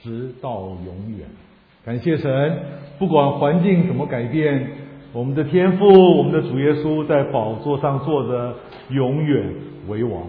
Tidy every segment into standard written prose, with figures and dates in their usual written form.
直到永远。感谢神，不管环境怎么改变，我们的天父，我们的主耶稣在宝座上坐着，永远为王。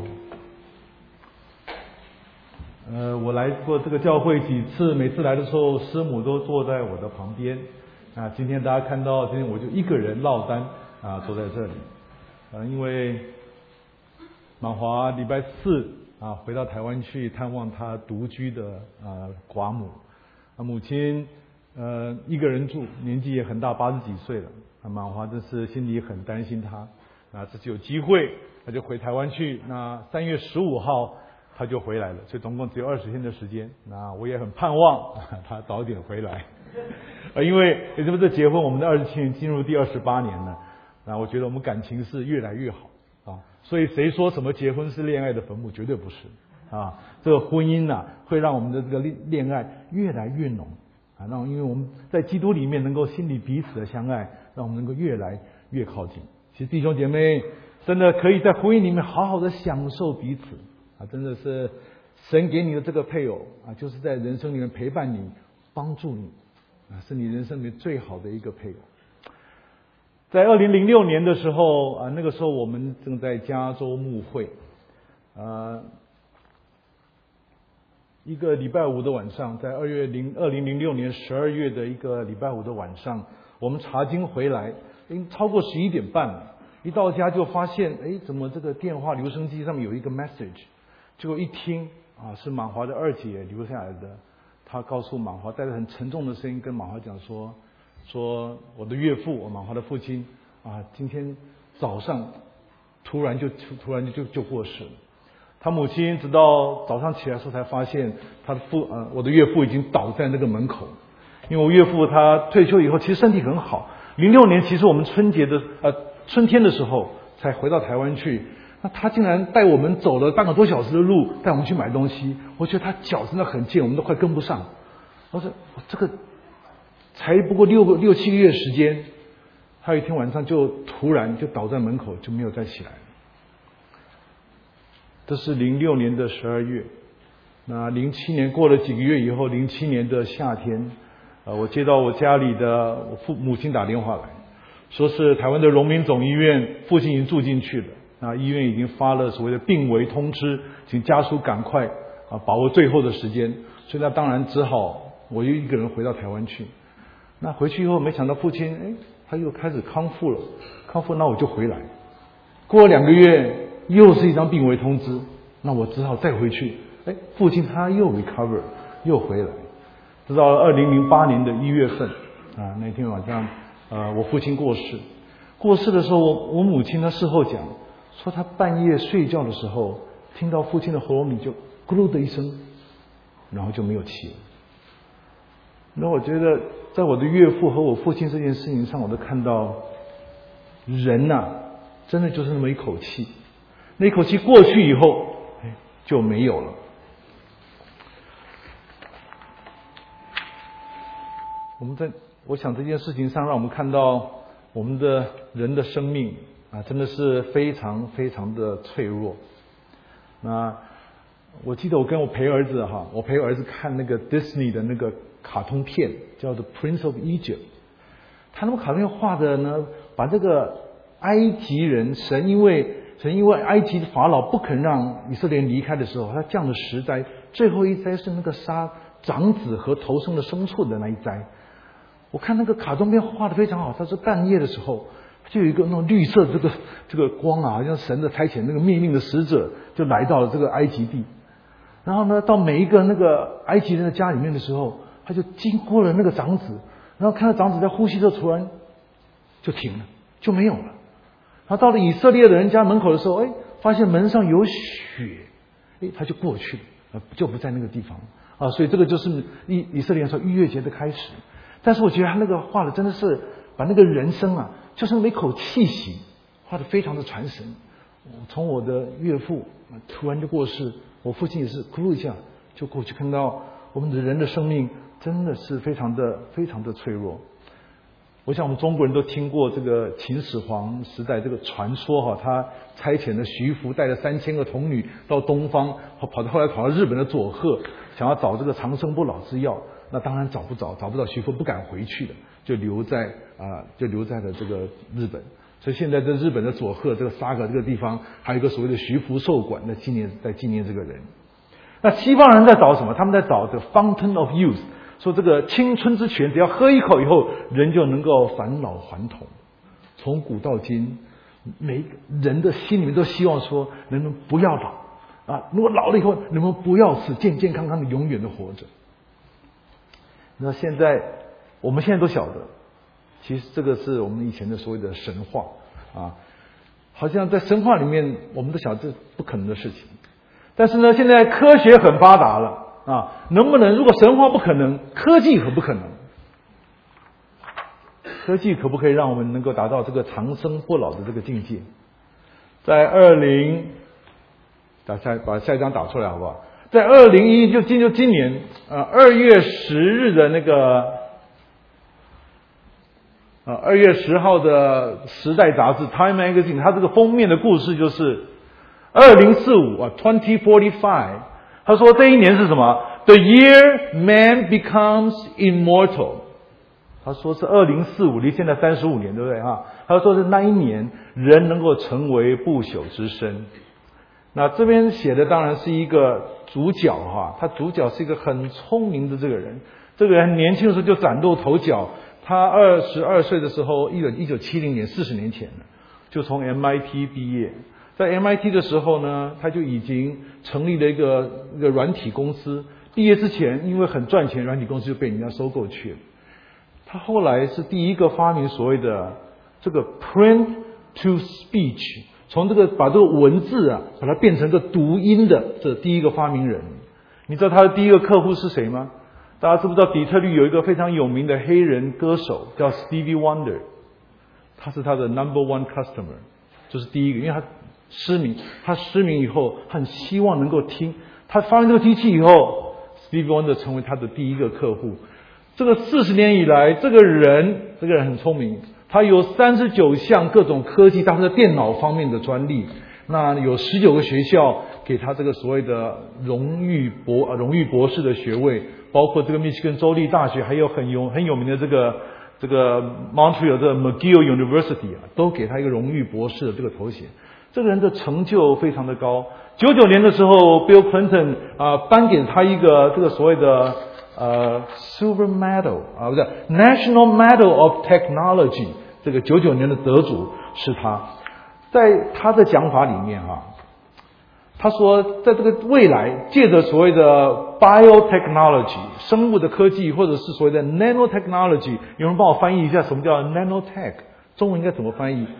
我来过这个教会几次，每次来的时候，师母都坐在我的旁边。今天大家看到，今天我就一个人落单坐在这里。因为满华礼拜四回到台湾去探望他独居的寡母。母亲一个人住，年纪也很大，80几岁了。满华真是心里很担心他。这次有机会，他就回台湾去。3月15号他就回来了，所以总共只有20天的时间。我也很盼望他早点回来。因为也就是结婚，我们的27年进入第28年了。我觉得我们感情是越来越好所以谁说什么结婚是恋爱的坟墓，绝对不是这个婚姻会让我们的这个恋爱越来越浓让因为我们在基督里面能够心里彼此的相爱，让我们能够越来越靠近。其实弟兄姐妹真的可以在婚姻里面好好的享受彼此真的是神给你的这个配偶就是在人生里面陪伴你、帮助你是你人生里面最好的一个配偶。在2006年的时候那个时候我们正在加州牧会一个礼拜五的晚上，在2006年12月的一个礼拜五的晚上，我们查经回来已经超过11点半了。一到家就发现怎么这个电话留声机上面有一个 message， 结果一听是满华的二姐留下来的。她告诉满华，带着很沉重的声音跟满华讲说我的岳父，我满华的父亲今天早上突然就过世了。他母亲直到早上起来的时候才发现我的岳父已经倒在那个门口。因为我岳父他退休以后其实身体很好，06年其实我们春天的时候才回到台湾去，那他竟然带我们走了半个多小时的路，带我们去买东西。我觉得他脚真的很健，我们都快跟不上。我说这个才不过6、7个月时间，他有一天晚上就突然就倒在门口，就没有再起来了。这是06年的12月。那07年过了几个月以后，07年的夏天我接到我家里的母亲打电话来，说是台湾的荣民总医院父亲已经住进去了，医院已经发了所谓的病危通知，请家属赶快把握最后的时间。所以当然只好我又一个人回到台湾去。那回去以后没想到父亲他又开始康复了，那我就回来。过了2个月又是一张病危通知，那我只好再回去。父亲他又 recover 又回来。直到2008年的1月份那天晚上我父亲过世的时候，我母亲呢事后讲说，她半夜睡觉的时候听到父亲的喉咙里就咕噜的一声，然后就没有气了。那我觉得在我的岳父和我父亲这件事情上，我都看到人真的就是那么一口气，那一口气过去以后就没有了。我想这件事情上让我们看到我们的人的生命真的是非常非常的脆弱。那我记得我陪儿子看那个 Disney 的那个卡通片叫做 Prince of Egypt。 他那个卡通片画的呢，把这个埃及人神因为埃及的法老不肯让以色列人离开的时候，他降了10灾，最后一灾是那个杀长子和头生的牲畜的那一灾。我看那个卡通片画得非常好，他是半夜的时候就有一个那种绿色的这个光好像神的差遣那个命令的使者就来到了这个埃及地。然后呢到每一个那个埃及人的家里面的时候，他就经过了那个长子，然后看到长子在呼吸的时候突然就停了，就没有了。然后到了以色列的人家门口的时候发现门上有血，他就过去了，就不在那个地方所以这个就是以色列人说逾越节的开始。但是我觉得他那个画的真的是把那个人生就是那么一口气息画得非常的传神。从我的岳父突然就过世，我父亲也是哭一下就过去，看到我们的人的生命真的是非常的非常的脆弱。我想我们中国人都听过这个秦始皇时代这个传说他差遣了徐福带了3000个童女到东方，后来跑到日本的佐贺， 想要找这个长生不老之药，那当然找不到，徐福不敢回去的，就留在了这个日本。所以现在在日本的佐贺这个沙格这个地方，还有一个所谓的徐福寿馆在纪念这个人。那西方人在找什么？他们在找这个 Fountain of Youth， 说这个青春之泉，只要喝一口以后，人就能够返老还童。从古到今，每个人的心里面都希望说，能不能不要老啊？如果老了以后，能不能不要死，健健康康的永远的活着？那我们现在都晓得，其实这个是我们以前的所谓的神话啊，好像在神话里面，我们都晓得这不可能的事情。但是呢，现在科学很发达了啊，能不能？如果神话不可能，科技可不可能？科技可不可以让我们能够达到这个长生不老的这个境界？在把下一张打出来好不好？在就今年2月10日的那个2月10号的《时代》杂志 Time Magazine， 它这个封面的故事就是2045 2045，他说这一年是什么 ？The year man becomes immortal。他说是2045，离现在35年，对不对啊？他说是那一年人能够成为不朽之身。那这边写的当然是一个主角哈，他主角是一个很聪明的这个人，这个人年轻的时候就崭露头角。他22岁的时候，1970年，40年前了，就从 MIT 毕业。在 MIT 的时候呢，他就已经成立了一个软体公司。毕业之前，因为很赚钱，软体公司就被人家收购去了。他后来是第一个发明所谓的这个 print to speech， 从把这个文字把它变成个读音的这第一个发明人。你知道他的第一个客户是谁吗？大家知不知道底特律有一个非常有名的黑人歌手叫 Stevie Wonder， 他是他的 number one customer， 就是第一个，因为他失明以后很希望能够听，他发明这个机器以后 Stevie Wonder 成为他的第一个客户。这个40年以来，这个人很聪明，他有39项各种科技，大部分在电脑方面的专利。那有19个学校给他这个所谓的荣誉博士的学位，包括这个密西根州立大学，还有很有名的这个 Montreal 的 McGill University 都给他一个荣誉博士的这个头衔。这个人的成就非常的高。99年的时候 ，Bill Clinton 颁给他一个这个所谓的Silver Medal 不是 National Medal of Technology， 这个99年的得主是他。在他的讲法里面他说在这个未来，借着所谓的 biotechnology 生物的科技，或者是所谓的 nanotechnology， 有人帮我翻译一下什么叫 nanotech， 中文应该怎么翻译？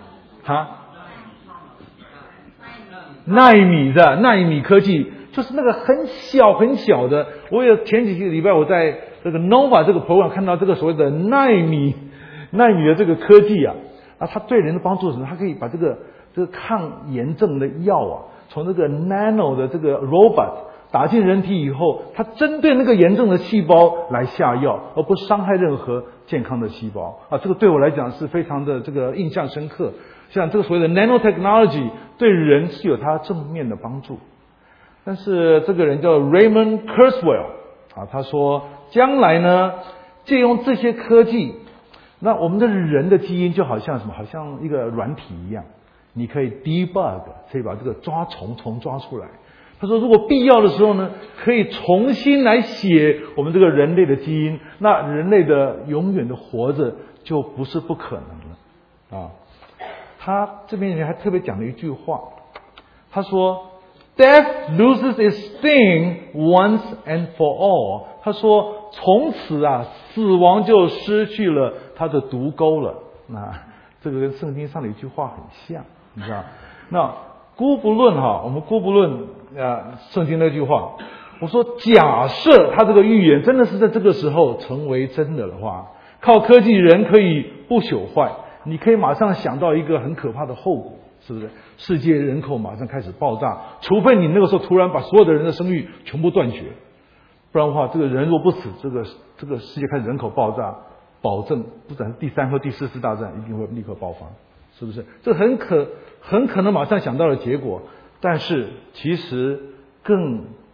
纳米科技，就是那个很小的。我有前几个礼拜我在这个 Nova 这个 program 看到这个所谓的纳米的这个科技它对人的帮助是什么？它可以把这个抗炎症的药从这个 nano 的这个 robot 打进人体以后，它针对那个炎症的细胞来下药，而不伤害任何健康的细胞这个对我来讲是非常的这个印象深刻。像这个所谓的 nanotechnology 对人是有它正面的帮助。但是这个人叫 Raymond Kurzweil 他说将来呢，借用这些科技，那我们的人的基因就好像什么？好像一个软体一样，你可以 debug， 可以把这个抓虫抓出来。他说如果必要的时候呢，可以重新来写我们这个人类的基因，那人类的永远的活着就不是不可能了他这边人还特别讲了一句话，他说 Death loses its sting once and for all。 他说从此死亡就失去了它的毒钩了。那这个跟圣经上的一句话很像，你知道？那我们姑不论圣经那句话，我说假设他这个预言真的是在这个时候成为真的话，靠科技人可以不朽坏，你可以马上想到一个很可怕的后果，是不是？世界人口马上开始爆炸，除非你那个时候突然把所有的人的生育全部断绝，不然的话，这个人若不死，这个世界开始人口爆炸，保证不管是第3和第4次大战一定会立刻爆发，是不是？这很可能马上想到的结果。但是其实更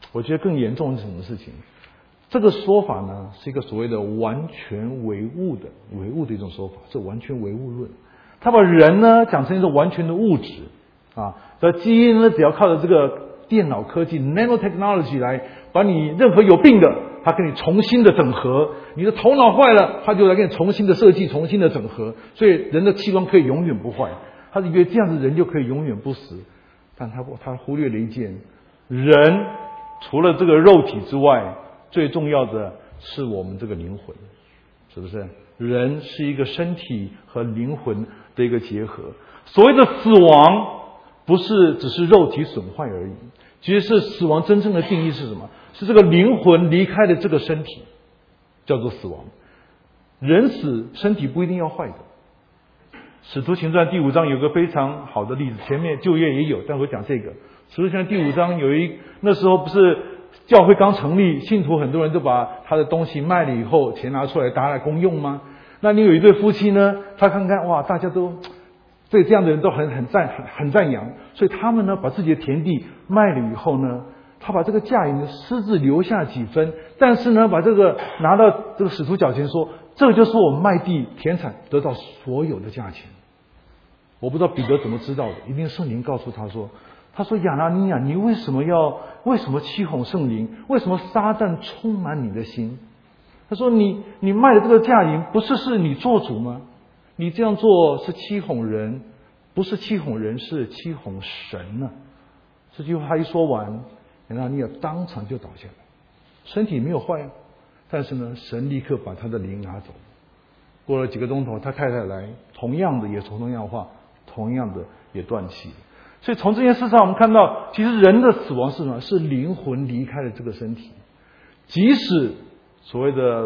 我觉得更严重的是什么事情？这个说法呢，是一个所谓的完全唯物的一种说法，是完全唯物论。他把人呢讲成一个完全的物质啊，而基因呢只要靠着这个电脑科技 nanotechnology 来把你任何有病的，他给你重新的整合，你的头脑坏了，他就来给你重新的设计、重新的整合，所以人的器官可以永远不坏。他以为这样子人就可以永远不死，但他忽略了一件，人除了这个肉体之外，最重要的是我们这个灵魂，是不是？人是一个身体和灵魂的一个结合。所谓的死亡，不是只是肉体损坏而已，其实是死亡真正的定义是什么？是这个灵魂离开了这个身体，叫做死亡。人死，身体不一定要坏的。使徒行传第5章有个非常好的例子，前面旧约也有，但我讲这个。使徒行传第5章那时候不是教会刚成立，信徒很多人都把他的东西卖了以后，钱拿出来拿来公用吗？那你有一对夫妻呢，他看看哇，大家都对这样的人都很赞扬，所以他们呢把自己的田地卖了以后呢，他把这个价银私自留下几分，但是呢把这个拿到这个使徒脚前说，这就是我们卖地田产得到所有的价钱。我不知道彼得怎么知道的，一定圣灵告诉他说亚拿尼亚，你为什么欺哄圣灵？为什么撒旦充满你的心？他说你卖的这个价银不是你做主吗？你这样做是欺哄人，不是欺哄人，是欺哄神呢。这句话他一说完，亚拿尼亚当场就倒下来，身体没有坏啊，但是呢神立刻把他的灵拿走。过了几个钟头，他太太来，同样的也说同样话，同样的也断气了。所以从这件事上我们看到，其实人的死亡是什么？是灵魂离开了这个身体。即使所谓的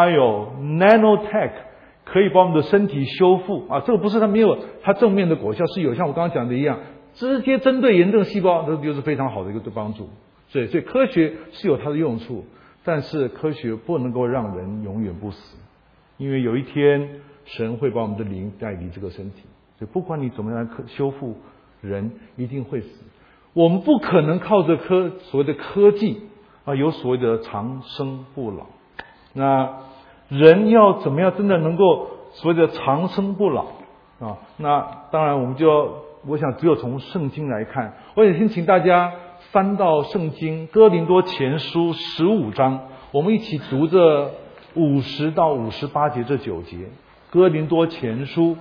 nanotech 可以把我们的身体修复啊，这个不是它没有它正面的果效，是有像我刚刚讲的一样，直接针对炎症细胞，这就是非常好的一个帮助。所以科学是有它的用处，但是科学不能够让人永远不死，因为有一天神会把我们的灵带离这个身体。所以不管你怎么样修复，人一定会死。我们不可能靠着所谓的科技啊，有所谓的长生不老。那人要怎么样真的能够所谓的长生不老啊？那当然我想只有从圣经来看。我也先请大家翻到圣经哥林多前书15章，我们一起读这50到58节这9节。哥林多前书，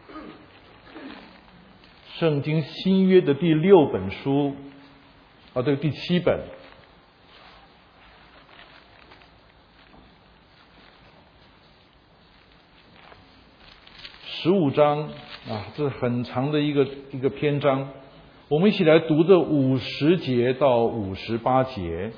圣经新约的第6本书第7本。15章啊，这是很长的一个篇章，我们一起来读这50节到58节。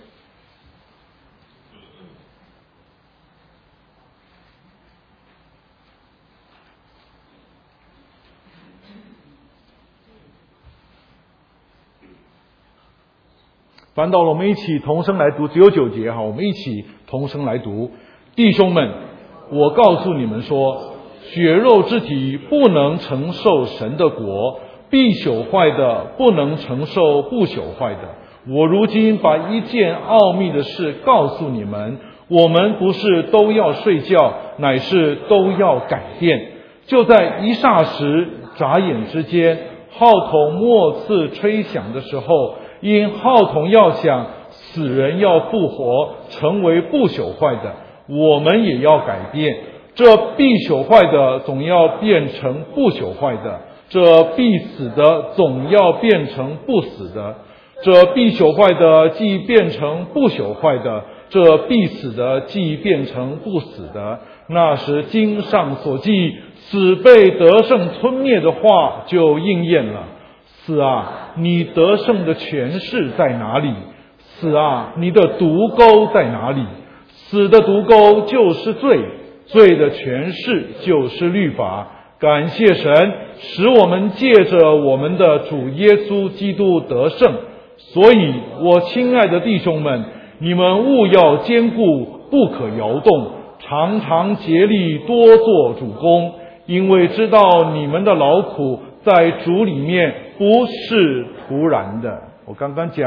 翻到了，我们一起同声来读，只有9节哈，我们一起同声来读。弟兄们，我告诉你们说，血肉之体不能承受神的国，必朽坏的不能承受不朽坏的。我如今把一件奥秘的事告诉你们，我们不是都要睡觉，乃是都要改变。就在一霎时，眨眼之间，号筒末次吹响的时候，因号筒要响，死人要复活，成为不朽坏的，我们也要改变。这必朽坏的总要变成不朽坏的，这必死的总要变成不死的。这必朽坏的既变成不朽坏的，这必死的既变成不死的。那时经上所记死被得胜吞灭的话就应验了。死啊，你得胜的权势在哪里？死啊，你的毒钩在哪里？死的毒钩就是罪，罪的权势就是律法。感谢神，使我们借着我们的主耶稣基督得胜。所以我亲爱的弟兄们，你们务要坚固，不可摇动，常常竭力多做主工，因为知道你们的劳苦在主里面不是徒然的。我刚刚讲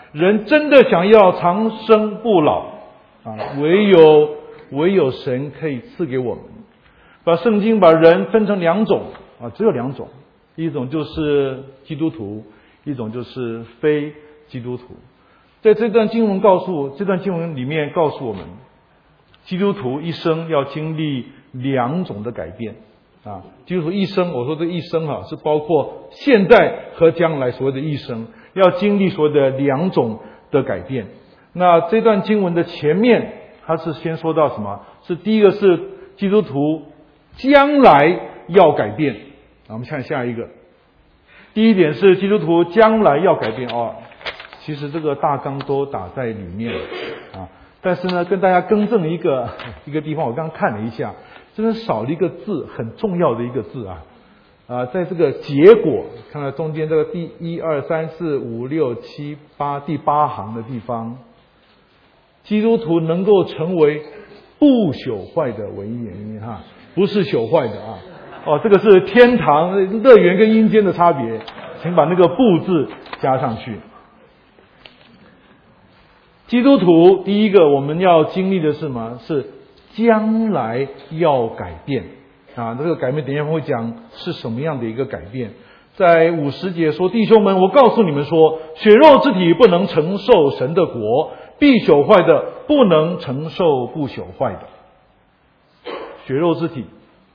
人真的想要长生不老啊，唯有神可以赐给我们。圣经把人分成两种啊，只有两种，一种就是基督徒，一种就是非基督徒。在这段经文里面告诉我们，基督徒一生要经历两种的改变啊。基督徒一生，我说这一生是包括现在和将来所谓的一生，要经历所谓的两种的改变。那这段经文的前面，他是先说到什么？是第一个是基督徒将来要改变。我们看下一个，第一点是基督徒将来要改变其实这个大纲都打在里面啊，但是呢，跟大家更正一个地方，我刚刚看了一下，真的少了一个字，很重要的一个字在这个结果，看到中间这个第1、2、3、4、5、6、7、8第8行的地方，基督徒能够成为不朽坏的唯一原因不是朽坏的这个是天堂乐园跟阴间的差别，请把那个不字加上去。基督徒第一个我们要经历的是什么？是将来要改变这个改变等一下会讲是什么样的一个改变。在50节说，弟兄们，我告诉你们说，血肉之体不能承受神的国，必朽坏的不能承受不朽坏的。血肉之体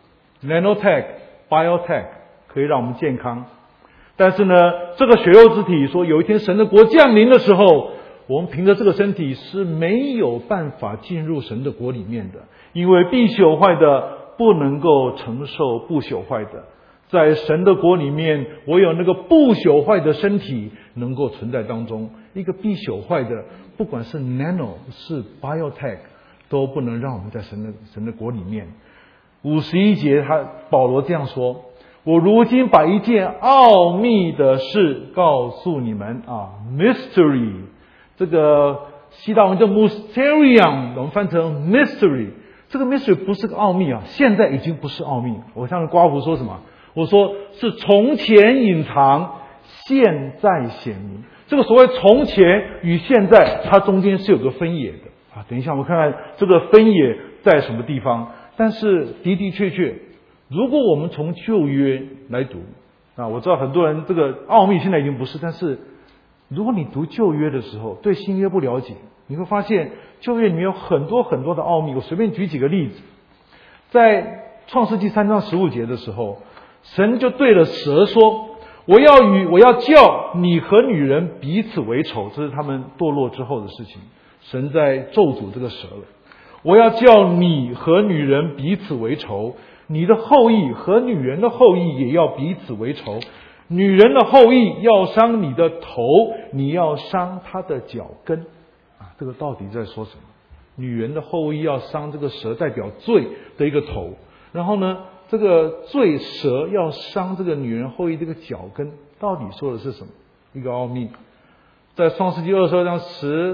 nanotech biotech 可以让我们健康，但是呢，这个血肉之体说有一天神的国降临的时候，我们凭着这个身体是没有办法进入神的国里面的，因为必朽坏的不能够承受不朽坏的。在神的国里面，唯有那个不朽坏的身体能够存在当中，一个必朽坏的，不管是 nano 是 biotech 都不能让我们在神的国里面。51节保罗这样说，我如今把一件奥秘的事告诉你们mystery， 这个希腊文叫 mysterium， 我们翻成 mystery。 这个 mystery 不是个奥秘现在已经不是奥秘。我向瓜夫说什么？我说是从前隐藏，现在显明。这个所谓从前与现在，它中间是有个分野的等一下我们看看这个分野在什么地方。但是的的确确，如果我们从旧约来读我知道很多人这个奥秘现在已经不是，但是如果你读旧约的时候对新约不了解，你会发现旧约里面有很多很多的奥秘。我随便举几个例子。在创世纪3章15节的时候，神就对了蛇说，我要叫你和女人彼此为仇。这是他们堕落之后的事情，神在咒诅这个蛇了。我要叫你和女人彼此为仇，你的后裔和女人的后裔也要彼此为仇。女人的后裔要伤你的头，你要伤她的脚跟这个到底在说什么？女人的后裔要伤这个蛇代表罪的一个头，然后呢这个罪蛇要伤这个女人后裔这个脚跟，到底说的是什么？一个奥秘。在创世纪22章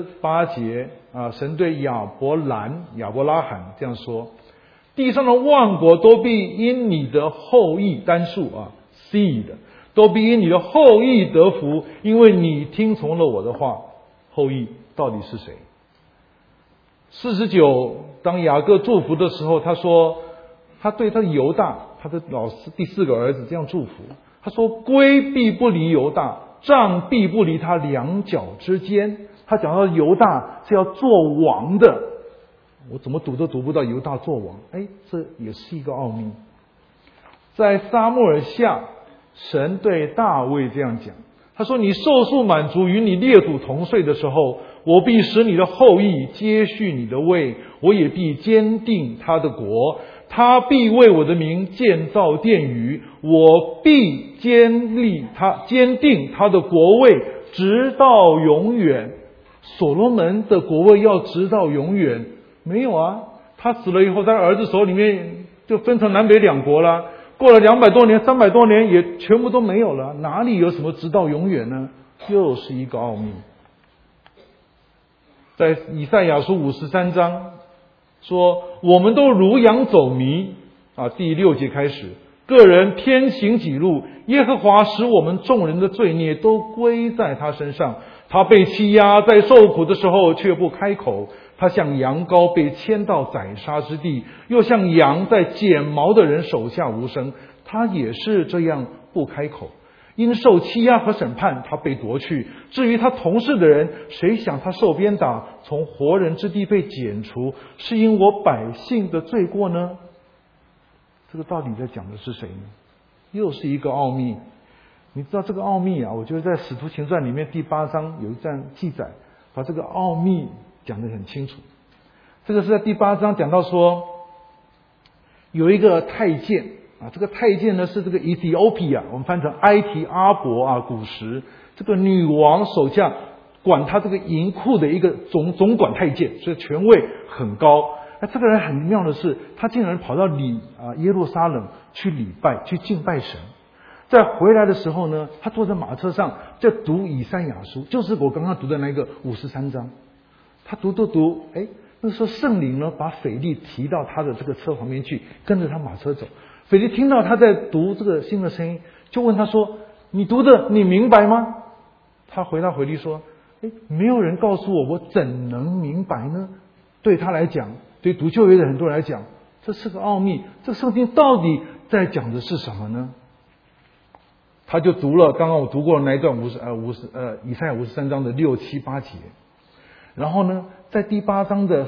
18节神对亚伯拉罕这样说，地上的万国都必因你的后裔，单数seed， 都必因你的后裔得福，因为你听从了我的话。后裔到底是谁？49当雅各祝福的时候，他说他对他犹大，他的老师第4个儿子这样祝福，他说龟必不离犹大，杖必不离他两脚之间。他讲到犹大是要做王的，我怎么读都读不到犹大做王。这也是一个奥秘。在撒母耳下，神对大卫这样讲，他说你寿数满足，与你列祖同岁的时候，我必使你的后裔接续你的位，我也必坚定他的国，他必为我的名建造殿宇，我必坚定他的国位，直到永远。所罗门的国位要直到永远？没有他死了以后，在儿子手里面就分成南北两国了，过了200多年300多年也全部都没有了，哪里有什么直到永远呢？又是一个奥秘。在以赛亚书53章说，我们都如羊走迷第6节开始，个人偏行己路，耶和华使我们众人的罪孽都归在他身上。 他被欺压，在受苦的时候却不开口。他像羊羔被牵到宰杀之地，又像羊在剪毛的人手下无声。他也是这样不开口。因受欺压和审判，他被夺去。至于他同事的人，谁想他受鞭打，从活人之地被剪除，是因我百姓的罪过呢？这个到底在讲的是谁呢？又是一个奥秘。你知道这个奥秘啊，我觉得在《使徒行传》里面第8章有一段记载，把这个奥秘讲得很清楚。这个是在第8章讲到说，有一个太监啊，这个太监呢是这个 Ethiopia， 我们翻成埃提阿伯啊，古时这个女王手下管他这个银库的一个总管太监，所以权位很高。那这个人很妙的是，他竟然跑到耶路撒冷去礼拜，去敬拜神。在回来的时候呢，他坐在马车上在读以赛亚书，就是我刚刚读的那个53章。他读，那时候圣灵呢把腓力提到他的这个车旁边去，跟着他马车走。腓力听到他在读这个新的声音，就问他说：“你读的你明白吗？”他回答腓力说：“没有人告诉我，我怎能明白呢？”对他来讲，对读旧约的很多人来讲，这是个奥秘。这圣经到底在讲的是什么呢？他就读了刚刚我读过的那一段以赛亚53章的6、7、8节。然后呢，在第8章的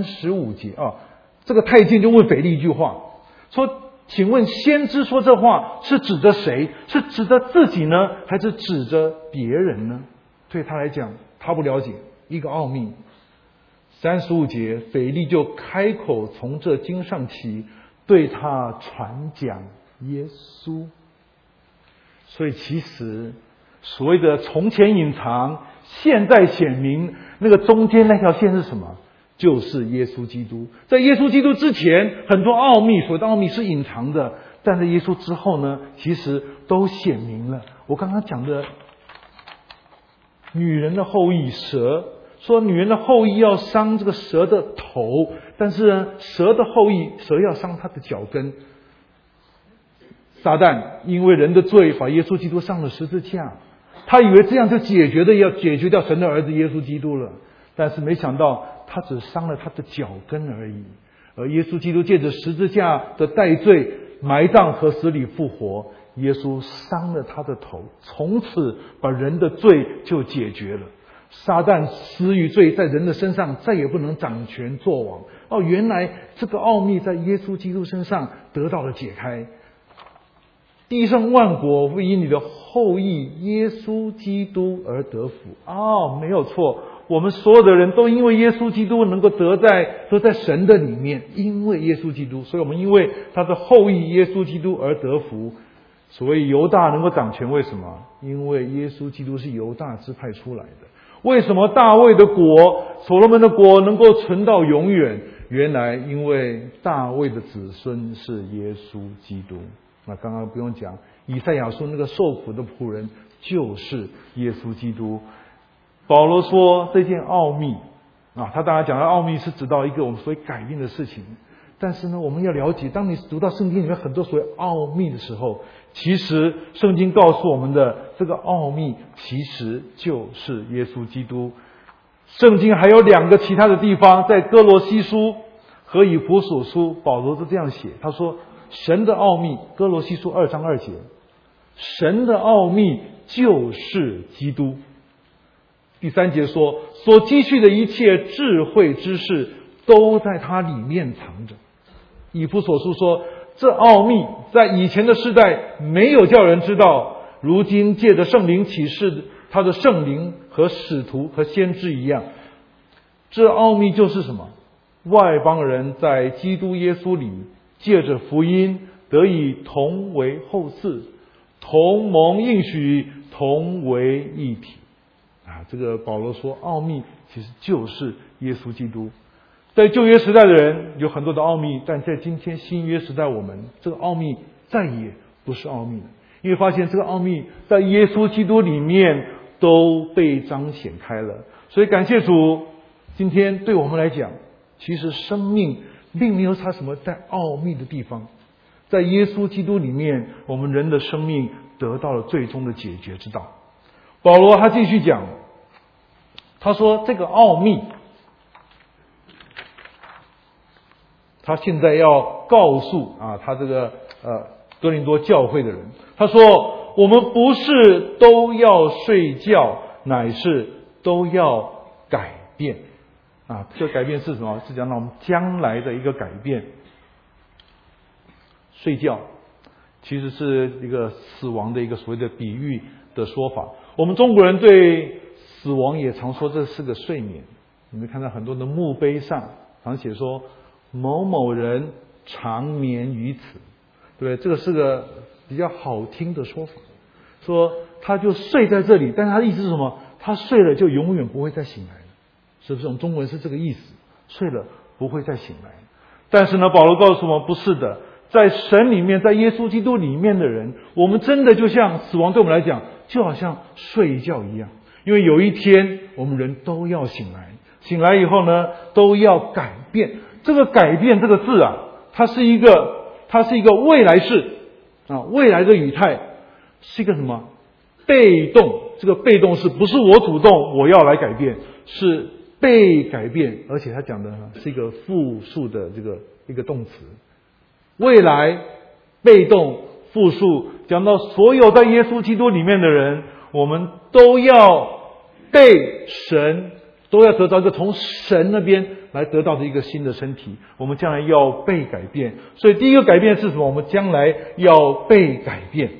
35节这个太监就问腓力一句话，说：“请问先知说这话是指着谁？是指着自己呢，还是指着别人呢？”对他来讲，他不了解一个奥秘。35节，腓力就开口从这经上起，对他传讲耶稣。所以其实所谓的从前隐藏，现在显明，那个中间那条线是什么？就是耶稣基督。在耶稣基督之前，很多奥秘，所谓的奥秘是隐藏的，但在耶稣之后呢，其实都显明了。我刚刚讲的女人的后裔蛇，说女人的后裔要伤这个蛇的头，但是呢，蛇的后裔，蛇要伤它的脚跟。撒旦因为人的罪，把耶稣基督上了十字架，他以为这样就要解决掉神的儿子耶稣基督了，但是没想到他只伤了他的脚跟而已。而耶稣基督借着十字架的代罪，埋葬和死里复活，耶稣伤了他的头，从此把人的罪就解决了。撒旦私欲罪在人的身上再也不能掌权作王。原来这个奥秘在耶稣基督身上得到了解开。地上万国会因你的后裔耶稣基督而得福。没有错，我们所有的人都因为耶稣基督能够得在神的里面，因为耶稣基督，所以我们因为他的后裔耶稣基督而得福。所谓犹大能够掌权，为什么？因为耶稣基督是犹大支派出来的。为什么大卫的国、所罗门的国能够存到永远？原来因为大卫的子孙是耶稣基督。那刚刚不用讲，以赛亚书那个受苦的仆人就是耶稣基督。保罗说这件奥秘他当然讲的奥秘是指到一个我们所谓改变的事情，但是呢，我们要了解，当你读到圣经里面很多所谓奥秘的时候，其实圣经告诉我们的这个奥秘其实就是耶稣基督。圣经还有2个其他的地方，在哥罗西书和以弗所书，保罗都这样写，他说神的奥秘，哥罗西书2章2节，神的奥秘就是基督。第3节说，所积蓄的一切智慧知识都在他里面藏着。以弗所书说，这奥秘在以前的世代没有叫人知道，如今借着圣灵启示，他的圣灵和使徒和先知一样。这奥秘就是什么？外邦人在基督耶稣里借着福音得以同为后嗣，同蒙应许，同为一体。这个保罗说奥秘其实就是耶稣基督。在旧约时代的人有很多的奥秘，但在今天新约时代，我们这个奥秘再也不是奥秘了，因为发现这个奥秘在耶稣基督里面都被彰显开了。所以感谢主，今天对我们来讲，其实生命并没有差什么在奥秘的地方，在耶稣基督里面，我们人的生命得到了最终的解决之道。保罗他继续讲， 他说这个奥秘，他现在要告诉他这个哥林多教会的人，他说我们不是都要睡觉，乃是都要改变这个改变是什么？是讲到我们将来的一个改变。睡觉其实是一个死亡的一个所谓的比喻的说法。我们中国人对死亡也常说这是个睡眠。你们看到很多的墓碑上常写说某某人长眠于此，对不对？这个是个比较好听的说法，说他就睡在这里，但是他的意思是什么？他睡了就永远不会再醒来了，是不是？我们中国人是这个意思，睡了不会再醒来。但是呢，保罗告诉我们不是的，在神里面，在耶稣基督里面的人，我们真的就像死亡对我们来讲就好像睡一觉一样，因为有一天我们人都要醒来，醒来以后呢都要改变。这个改变这个字它是一个未来式未来的语态，是一个什么？被动。这个被动是不是我主动我要来改变，是被改变，而且他讲的是一个复数的这个一个动词。未来被动复数，讲到所有在耶稣基督里面的人，我们都要被神，都要得到一个从神那边来得到的一个新的身体，我们将来要被改变。所以第一个改变是什么？我们将来要被改变。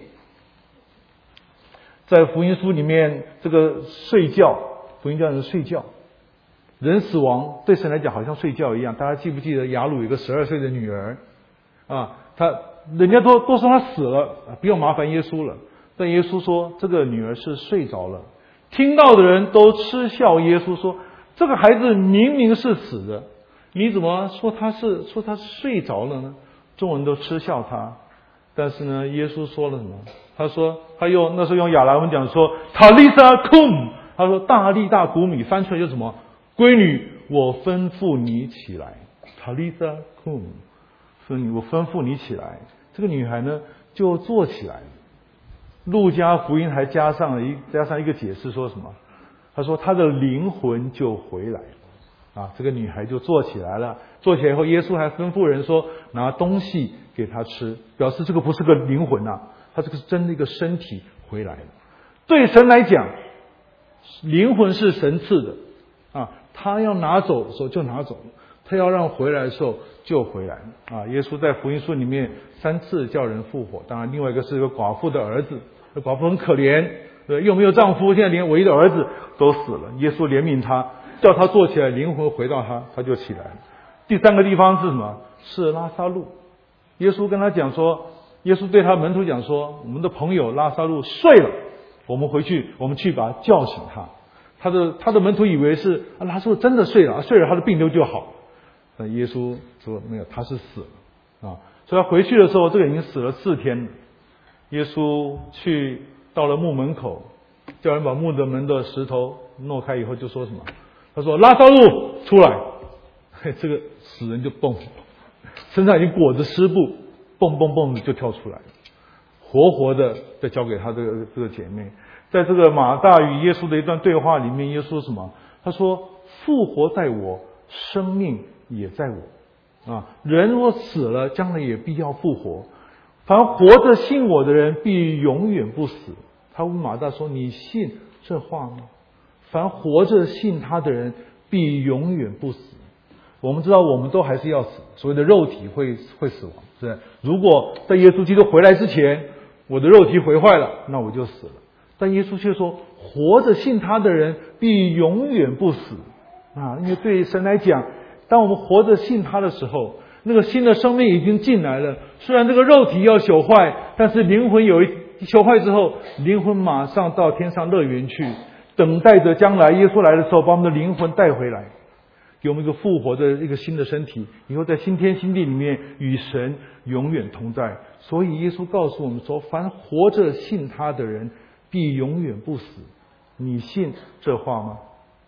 在福音书里面，这个睡觉，福音叫人睡觉，人死亡对神来讲好像睡觉一样。大家记不记得雅鲁有个12岁的女儿人家都说她死了，不用麻烦耶稣了，但耶稣说这个女儿是睡着了。听到的人都嗤笑耶稣，说这个孩子明明是死的，你怎么说他睡着了呢？众人都嗤笑他。但是呢，耶稣说了什么？他说那时候用亚兰文讲说塔利撒cum，他说大力大谷米，翻出来就是什么？闺女，我吩咐你起来。塔利撒cum，说我吩咐你起来。这个女孩呢就坐起来。路加福音还加上一个解释，说什么？他说她的灵魂就回来了这个女孩就坐起来了。坐起来以后，耶稣还吩咐人说拿东西给她吃，表示这个不是个灵魂他这个是真的一个身体回来了。对神来讲，灵魂是神赐的他要拿走的时候就拿走了，他要让回来的时候就回来了耶稣在福音书里面3次叫人复活，当然另外一个是一个寡妇的儿子，寡妇很可怜，又没有丈夫，现在连唯一的儿子都死了，耶稣怜悯他，叫他坐起来，灵魂回到他就起来了。第3个地方是什么？是拉撒路。耶稣跟他讲说，耶稣对他门徒讲说，我们的朋友拉撒路睡了，我们去把他叫醒他。他的门徒以为是拉撒路真的睡了他的病就好。但耶稣说没有，他是死了所以他回去的时候，这个已经死了4天了。耶稣到了墓门口，叫人把墓的门的石头挪开以后，就说什么？他说拉撒路出来。这个死人就蹦，身上已经裹着湿布，蹦蹦蹦的就跳出来了，活活的再交给他这个姐妹。在这个马大与耶稣的一段对话里面，耶稣说什么？他说复活在我，生命也在我人若死了，将来也必要复活，凡活着信我的人必永远不死。他问马大说，你信这话吗？凡活着信他的人必永远不死。我们知道我们都还是要死，所谓的肉体会死亡，是不是？如果在耶稣基督回来之前，我的肉体毁坏了，那我就死了。但耶稣却说，活着信他的人必永远不死因为对神来讲，当我们活着信他的时候，那个新的生命已经进来了。虽然这个肉体要朽坏，但是灵魂朽坏之后，灵魂马上到天上乐园去，等待着将来耶稣来的时候，把我们的灵魂带回来，给我们一个复活的一个新的身体，以后在新天新地里面与神永远同在。所以耶稣告诉我们说，凡活着信他的人必永远不死。你信这话吗？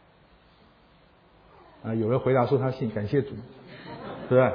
有人回答说他信，感谢主，对不对？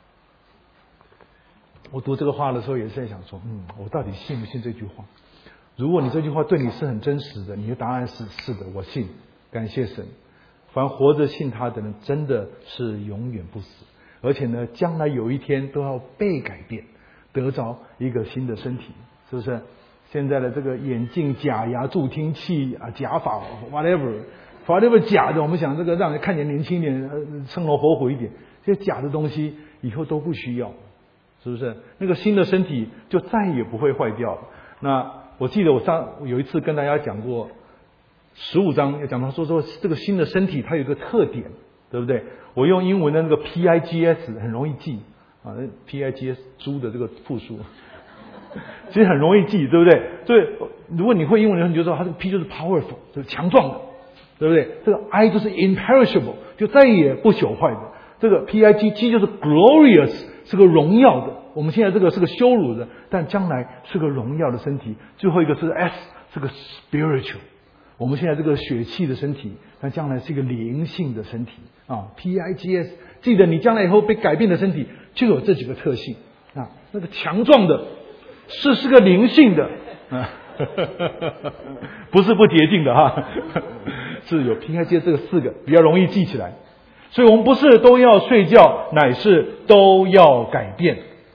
我读这个话的时候也是在想说，我到底信不信这句话？ 如果你这句话对你是很真实的，你的答案是是的，我信，感谢神。凡活着信他的人，真的是永远不死，而且呢，将来有一天都要被改变，得着一个新的身体，是不是？现在的这个眼镜、假牙、助听器啊、假发 whatever 假的，我们想这个让人看起来年轻一点，生龙活虎一点，这些假的东西以后都不需要，是不是？那个新的身体就再也不会坏掉了。那我记得我有一次跟大家讲过15章，要讲到说这个新的身体它有一个特点，对不对？我用英文的那个 PIGS 很容易记啊 ，PIGS 猪的这个复数，其实很容易记，对不对？所以如果你会英文的时候，你就知道它这个 P 就是 powerful， 就是强壮的，对不对？这个 I 就是 imperishable， 就再也不朽坏的。这个 PIG 就是 glorious， 是个荣耀的。我们现在这个是个羞辱的，但将来是个荣耀的身体。最后一个是 S， 是个 spiritual。我们现在这个血气的身体，但将来是一个灵性的身体啊。PIGS， 记得你将来以后被改变的身体就有这几个特性啊。那个强壮的是个灵性的啊，不是不洁净的哈，是有 PIGS 这个4个比较容易记起来。所以我们不是都要睡觉，乃是都要改变。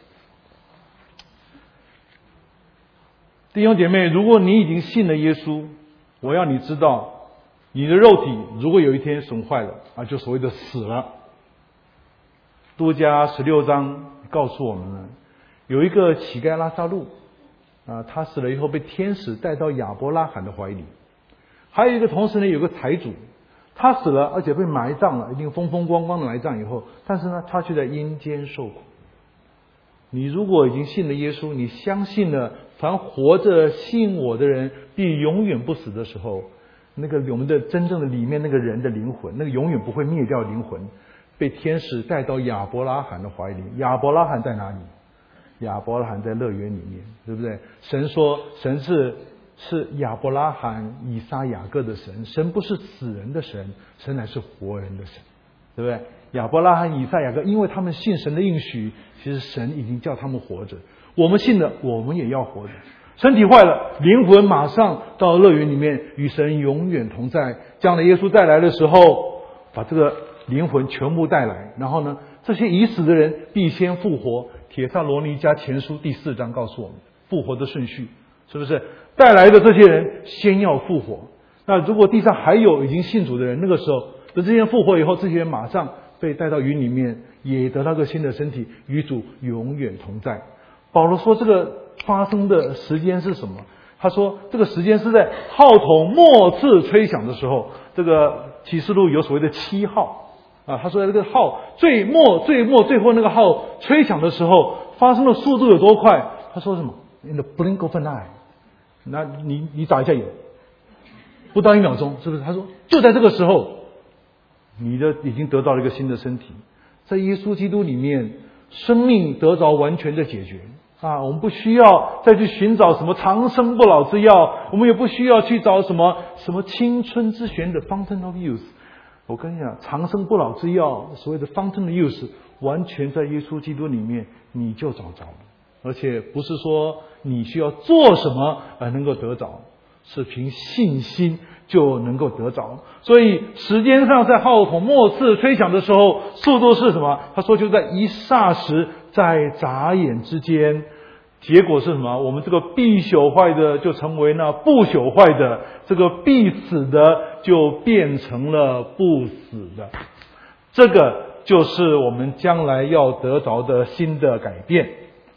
弟兄姐妹，如果你已经信了耶稣，我要你知道，你的肉体如果有一天损坏了啊，就所谓的死了。路加16章告诉我们呢，有一个乞丐拉撒路啊，他死了以后被天使带到亚伯拉罕的怀里。还有一个同时呢，有个财主，他死了而且被埋葬了，一定风风光光的埋葬以后，但是呢，他却在阴间受苦。你如果已经信了耶稣，你相信了凡活着信我的人必永远不死的时候，那个我们的真正的里面那个人的灵魂，那个永远不会灭掉的灵魂，被天使带到亚伯拉罕的怀里。亚伯拉罕在哪里？亚伯拉罕在乐园里面，对不对？神说神是亚伯拉罕、以撒、雅各的神，神不是死人的神，神乃是活人的神，对不对？亚伯拉罕、以撒、雅各，因为他们信神的应许，其实神已经叫他们活着。我们信了，我们也要活着。身体坏了，灵魂马上到乐园里面与神永远同在。将来耶稣再来的时候，把这个灵魂全部带来，然后呢，这些已死的人必先复活。帖撒罗尼迦前书第4章告诉我们复活的顺序，是不是？带来的这些人先要复活。那如果地上还有已经信主的人，那个时候等这些人复活以后，这些人马上被带到云里面，也得到个新的身体，与主永远同在。保罗说这个发生的时间是什么？他说这个时间是在号筒末次吹响的时候。这个启示录有所谓的7号啊，他说这个号最末最后那个号吹响的时候，发生的速度有多快？他说什么 ？In the blink of an eye。那你眨一下眼，不到1秒钟，是不是？他说就在这个时候，你的已经得到了一个新的身体，在耶稣基督里面，生命得着完全的解决啊！我们不需要再去寻找什么长生不老之药，我们也不需要去找什么青春之泉的 Fountain of Youth。我跟你讲，长生不老之药，所谓的 Fountain of Youth， 完全在耶稣基督里面你就找着了，而且不是说你需要做什么而能够得着，是凭信心就能够得着。所以时间上在号筒末次吹响的时候，速度是什么？他说就在一霎时，在眨眼之间。结果是什么？我们这个必朽坏的就成为那不朽坏的，这个必死的就变成了不死的。这个就是我们将来要得着的新的改变。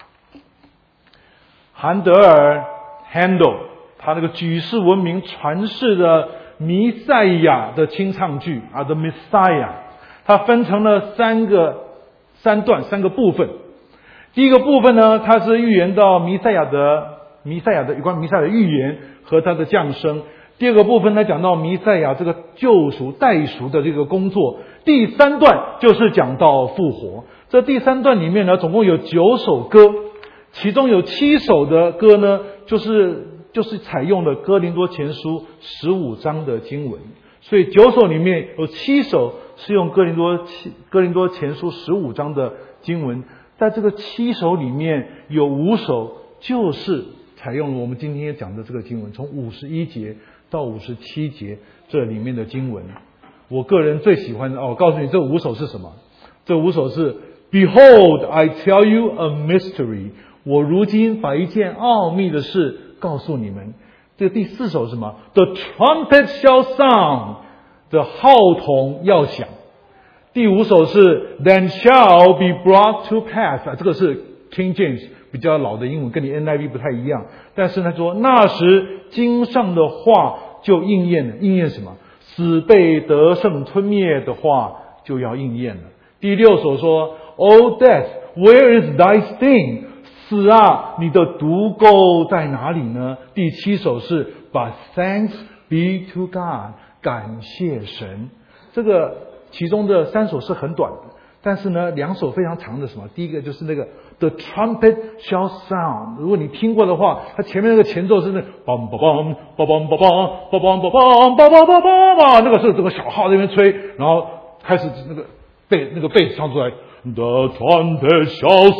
韩德尔 Handel 他那个举世闻名传世的弥赛亚的清唱剧啊 The Messiah， 它分成了三个部分。第一个部分呢，它是预言到弥赛亚的有关弥赛亚的预言和他的降生。第二个部分呢，讲到弥赛亚这个救赎代赎的这个工作。第3段就是讲到复活。这第3段里面呢，总共有9首歌，其中有7首的歌呢，就是采用了哥林多前书15章的经文。所以9首里面有7首是用哥林多前书15章的经文。在这个7首里面有5首就是采用了我们今天讲的这个经文，从51节到57节这里面的经文。我个人最喜欢的我告诉你这5首是什么？这5首是 Behold, I tell you a mystery。我如今把一件奥秘的事告诉你们。这个第4首是什么？ The trumpet shall sound， 的号筒要响。第5首是 Then shall be brought to pass， 这个是 King James 比较老的英文，跟你 NIV 不太一样。但是他说那时经上的话就应验了。应验什么？死被得胜吞灭的话就要应验了。第6首说 O death, where is thy sting？死啊，你的毒钩在哪里呢？第7首是 But thanks be to God， 感谢神。这个其中的3首是很短的，但是呢2首非常长的什么？第一个就是那个 The trumpet shall sound， 如果你听过的话，它前面那个前奏是那梆梆梆梆梆梆梆梆梆梆梆梆梆梆，那个是这个小号在那边吹，然后开始那个贝斯唱出来。The trumpet shall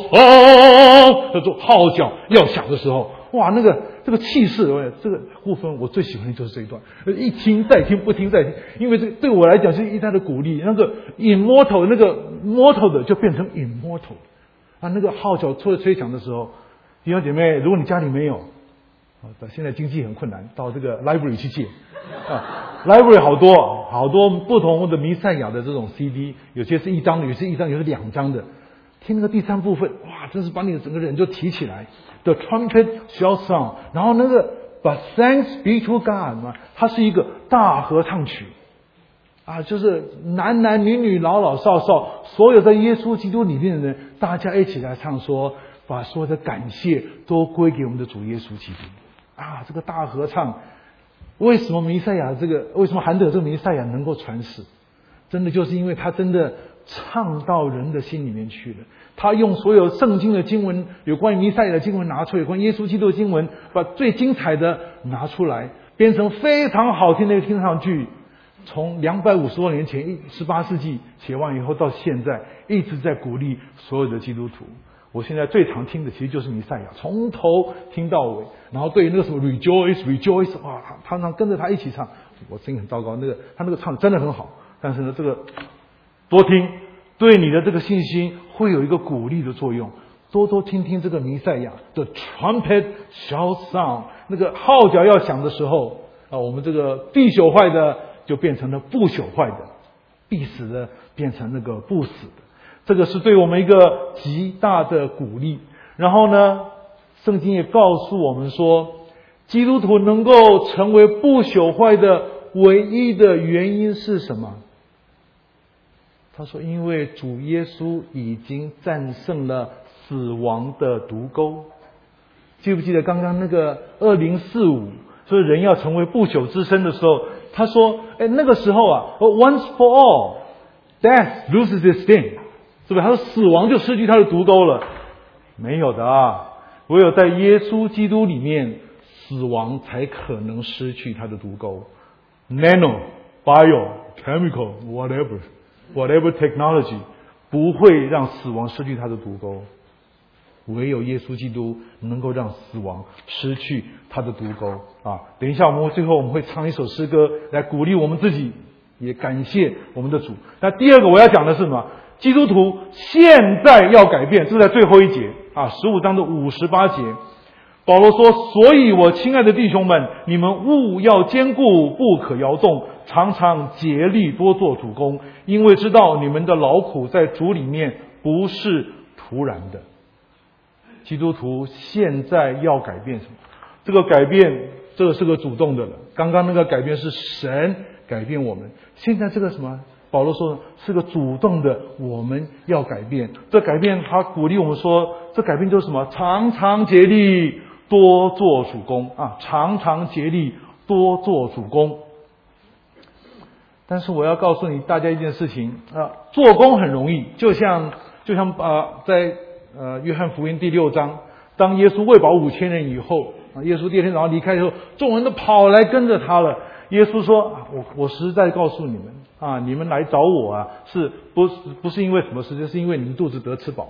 sound， 叫做号角要响的时候，哇，这个气势，这个部分我最喜欢的就是这一段，一听再听，不听再听，因为这对我来讲是一代的鼓励。那个 immortal 那个 mortal 的就变成 immortal 啊，那个号角吹响的时候，弟兄姐妹，如果你家里没有，现在经济很困难，到这个 library 去借啊。library 好多不同的弥赛亚的这种 CD， 有些是1张的，有些1张，有些2张的。听那个第3部分，哇，真是把你的整个人就提起来。The trumpet shall sound， 然后那个 But thanks be to God 嘛，它是一个大合唱曲啊，就是男男女女老老少少，所有在耶稣基督里面的人，大家一起来唱说，把所有的感谢都归给我们的主耶稣基督啊，这个大合唱。为什么为什么韩德这个弥赛亚能够传世？真的就是因为他真的唱到人的心里面去了。他用所有圣经的经文，有关于弥赛亚的经文拿出来，有关于耶稣基督的经文，把最精彩的拿出来，编成非常好听的一个听上去。从250多年前18世纪写完以后到现在，一直在鼓励所有的基督徒。我现在最常听的其实就是弥赛亚，从头听到尾，然后对于那个什么 rejoice， 哇，常常跟着他一起唱。我声音很糟糕，他那个唱的真的很好，但是呢，这个多听对你的这个信心会有一个鼓励的作用。多多听听这个弥赛亚的 trumpet shall sound， 那个号角要响的时候啊，我们这个必朽坏的就变成了不朽坏的，必死的变成那个不死的。这个是对我们一个极大的鼓励。然后呢，圣经也告诉我们说，基督徒能够成为不朽坏的唯一的原因是什么？他说因为主耶稣已经战胜了死亡的毒钩。记不记得刚刚那个2045说人要成为不朽之身的时候，他说那个时候啊 once for all death loses its sting，是不是？他说死亡就失去他的毒钩了？没有的啊，唯有在耶稣基督里面，死亡才可能失去他的毒钩。Nano, bio, chemical, whatever technology 不会让死亡失去他的毒钩，唯有耶稣基督能够让死亡失去他的毒钩啊！等一下最后我们会唱一首诗歌来鼓励我们自己，也感谢我们的主。那第二个我要讲的是什么？基督徒现在要改变，这是在最后一节啊，15章的58节，保罗说：所以我亲爱的弟兄们，你们务要坚固，不可摇动，常常竭力多做主工，因为知道你们的劳苦在主里面不是徒然的。基督徒现在要改变什么？这个改变，这个是个主动的了。刚刚那个改变是神改变我们，现在这个什么？保罗说是个主动的，我们要改变。这改变他鼓励我们说，这改变就是什么？常常竭力多做主工啊！常常竭力多做主工。但是我要告诉你大家一件事情啊，做工很容易，就像在约翰福音第6章，当耶稣喂饱5000人以后，耶稣第二天早上离开以后，众人都跑来跟着他了。耶稣说：我实在告诉你们啊，你们来找我啊，不是因为什么事，就是因为你们肚子得吃饱了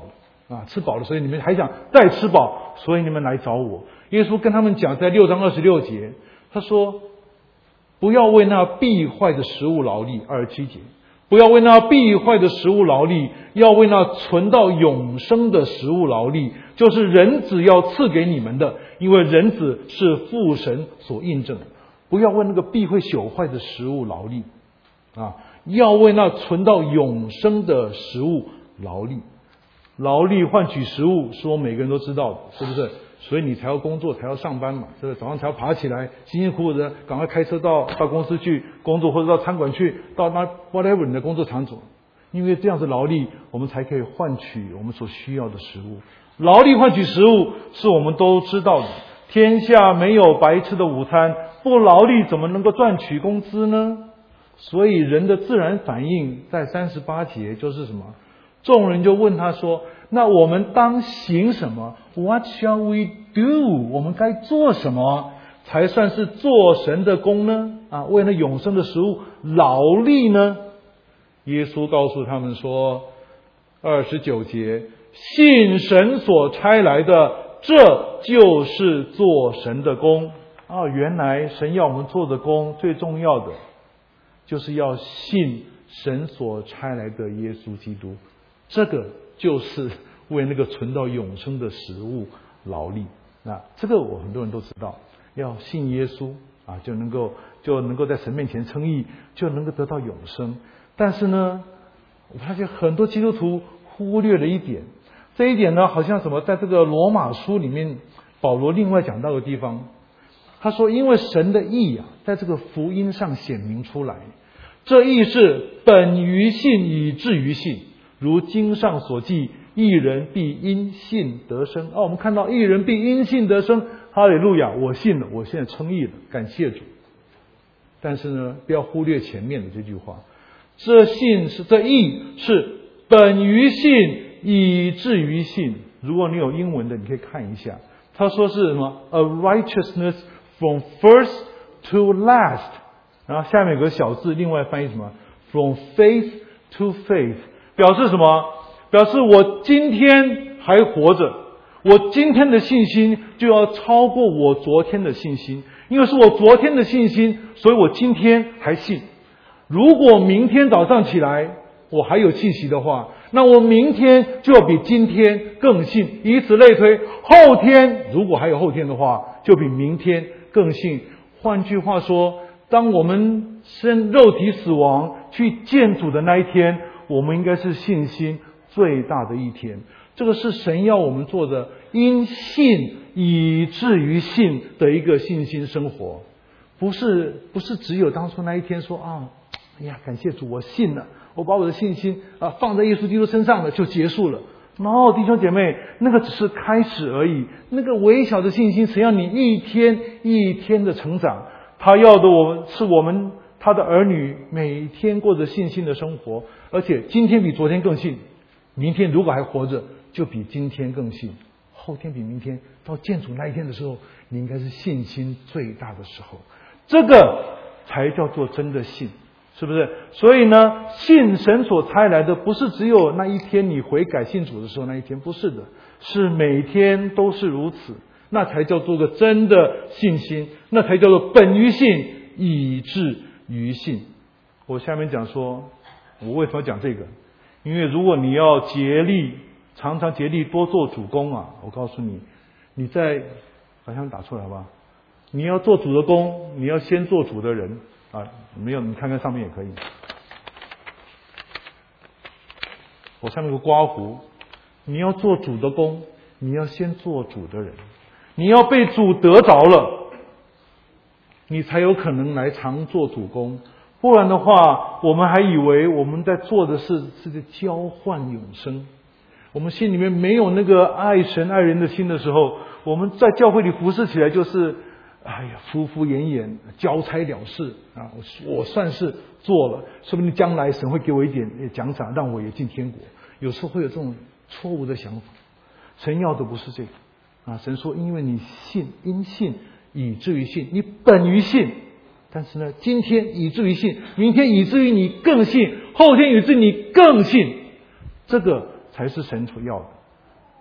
吃饱了，所以你们还想再吃饱，所以你们来找我。耶稣跟他们讲，在6章26节，他说：不要为那必坏的食物劳力。27节，不要为那必坏的食物劳力，要为那存到永生的食物劳力，就是人子要赐给你们的，因为人子是父神所印证的。不要为那个必会朽坏的食物劳力要为那存到永生的食物劳力。劳力换取食物是我们每个人都知道的，是不是？所以你才要工作，才要上班嘛，是不是？早上才要爬起来，辛辛苦苦的赶快开车到公司去工作，或者到餐馆去，到那 whatever 你的工作场所。因为这样子劳力，我们才可以换取我们所需要的食物。劳力换取食物是我们都知道的。天下没有白吃的午餐，不劳力怎么能够赚取工资呢？所以人的自然反应在38节就是什么？众人就问他说：那我们当行什么？ What shall we do？ 我们该做什么才算是做神的工呢？为了永生的食物劳力呢？耶稣告诉他们说，29节，信神所差来的，这就是做神的工。原来神要我们做的工最重要的就是要信神所差来的耶稣基督，这个就是为那个存到永生的食物劳力。这个我很多人都知道，要信耶稣就能够在神面前称义，就能够得到永生。但是呢，我发现很多基督徒忽略了一点，这一点呢，好像什么，在这个罗马书里面，保罗另外讲到的地方，他说，因为神的义在这个福音上显明出来，这义是本于信以至于信，如经上所记，义人必因信得生。我们看到义人必因信得生，哈利路亚，我信了，我现在称义了，感谢主。但是呢，不要忽略前面的这句话，这义是本于信以至于信。如果你有英文的，你可以看一下，他说是什么 ？A righteousness from first to last。然后下面有个小字，另外翻译什么 ？From faith to faith， 表示什么？表示我今天还活着，我今天的信心就要超过我昨天的信心，因为是我昨天的信心，所以我今天还信。如果明天早上起来我还有气息的话，那我明天就要比今天更信，以此类推。后天如果还有后天的话，就比明天更信。换句话说，当我们肉体死亡去见主的那一天，我们应该是信心最大的一天。这个是神要我们做的，因信以至于信的一个信心生活。不是只有当初那一天说哎呀，感谢主，我信了，我把我的信心放在耶稣基督身上了，就结束了。弟兄姐妹，那个只是开始而已。那个微小的信心，神要你一天一天的成长。他要的我们他的儿女每天过着信心的生活，而且今天比昨天更信，明天如果还活着，就比今天更信，后天比明天，到见主那一天的时候，你应该是信心最大的时候。这个才叫做真的信，是不是？所以呢，信神所差来的，不是只有那一天你悔改信主的时候那一天，不是的，是每天都是如此。那才叫做个真的信心，那才叫做本于信以至于信。我下面讲说，我为什么讲这个？因为如果你要常常竭力多做主工我告诉你，你在把它们打出来吧。你要做主的工，你要先做主的人没有，你看看上面也可以。我上面有个刮胡，你要做主的工，你要先做主的人。你要被主得着了，你才有可能来常做主工。不然的话，我们还以为我们在做的是在交换永生。我们心里面没有那个爱神爱人的心的时候，我们在教会里服侍起来就是敷敷衍衍，交差了事我算是做了，说不定将来神会给我一点奖赏，让我也进天国。有时候会有这种错误的想法。神要的不是这个神说，因为你信，因信以至于信，你本于信。但是呢，今天以至于信，明天以至于你更信，后天以至于你更信，这个才是神所要的。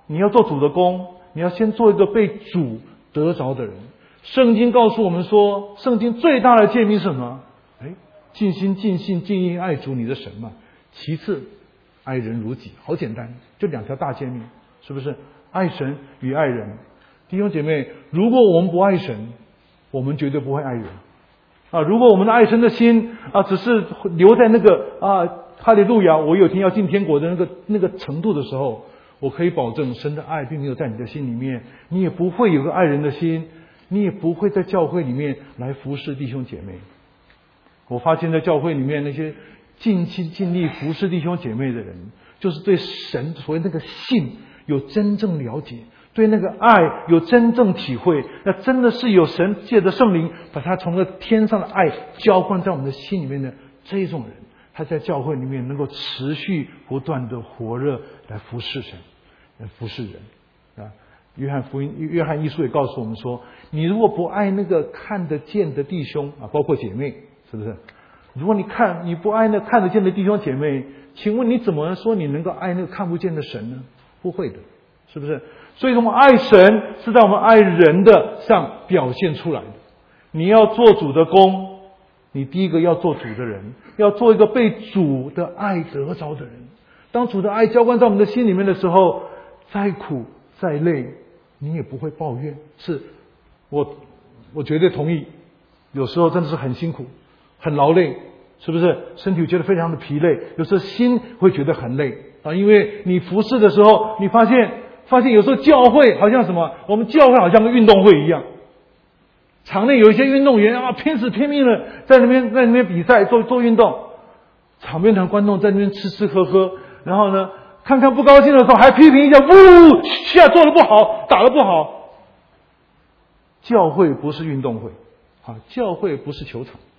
你要做主的工，你要先做一个被主得着的人。圣经告诉我们说，圣经最大的诫命是什么？尽心尽性尽意爱主你的神嘛。其次爱人如己，好简单，就2条大诫命，是不是？爱神与爱人。弟兄姐妹，如果我们不爱神，我们绝对不会爱人如果我们的爱神的心只是留在那个哈利路亚我有一天要进天国的那个程度的时候，我可以保证神的爱并没有在你的心里面，你也不会有个爱人的心，你也不会在教会里面来服侍弟兄姐妹。我发现在教会里面那些尽心尽力服侍弟兄姐妹的人，就是对神所谓那个信有真正了解，对那个爱有真正体会，那真的是有神借着圣灵把他从那天上的爱浇灌在我们的心里面的这一种人，他在教会里面能够持续不断的火热来服侍神，来服侍人约翰一书也告诉我们说，你如果不爱那个看得见的弟兄包括姐妹，是不是？如果你不爱那看得见的弟兄姐妹，请问你怎么说你能够爱那个看不见的神呢？不会的，是不是？所以我们爱神是在我们爱人的上表现出来的。你要做主的工，你第一个要做主的人，要做一个被主的爱得着的人。当主的爱浇灌在我们的心里面的时候，再苦再累你也不会抱怨。是我绝对同意，有时候真的是很辛苦很劳累，是不是？身体觉得非常的疲累，有时候心会觉得很累因为你服侍的时候，你发现有时候教会好像什么，我们教会好像个运动会一样，场内有一些运动员拼死拼命的在那边比赛做运动，场边的观众在那边吃吃喝喝，然后呢看不高兴的时候还批评一下，下做得不好，打得不好。教会不是运动会教会不是球场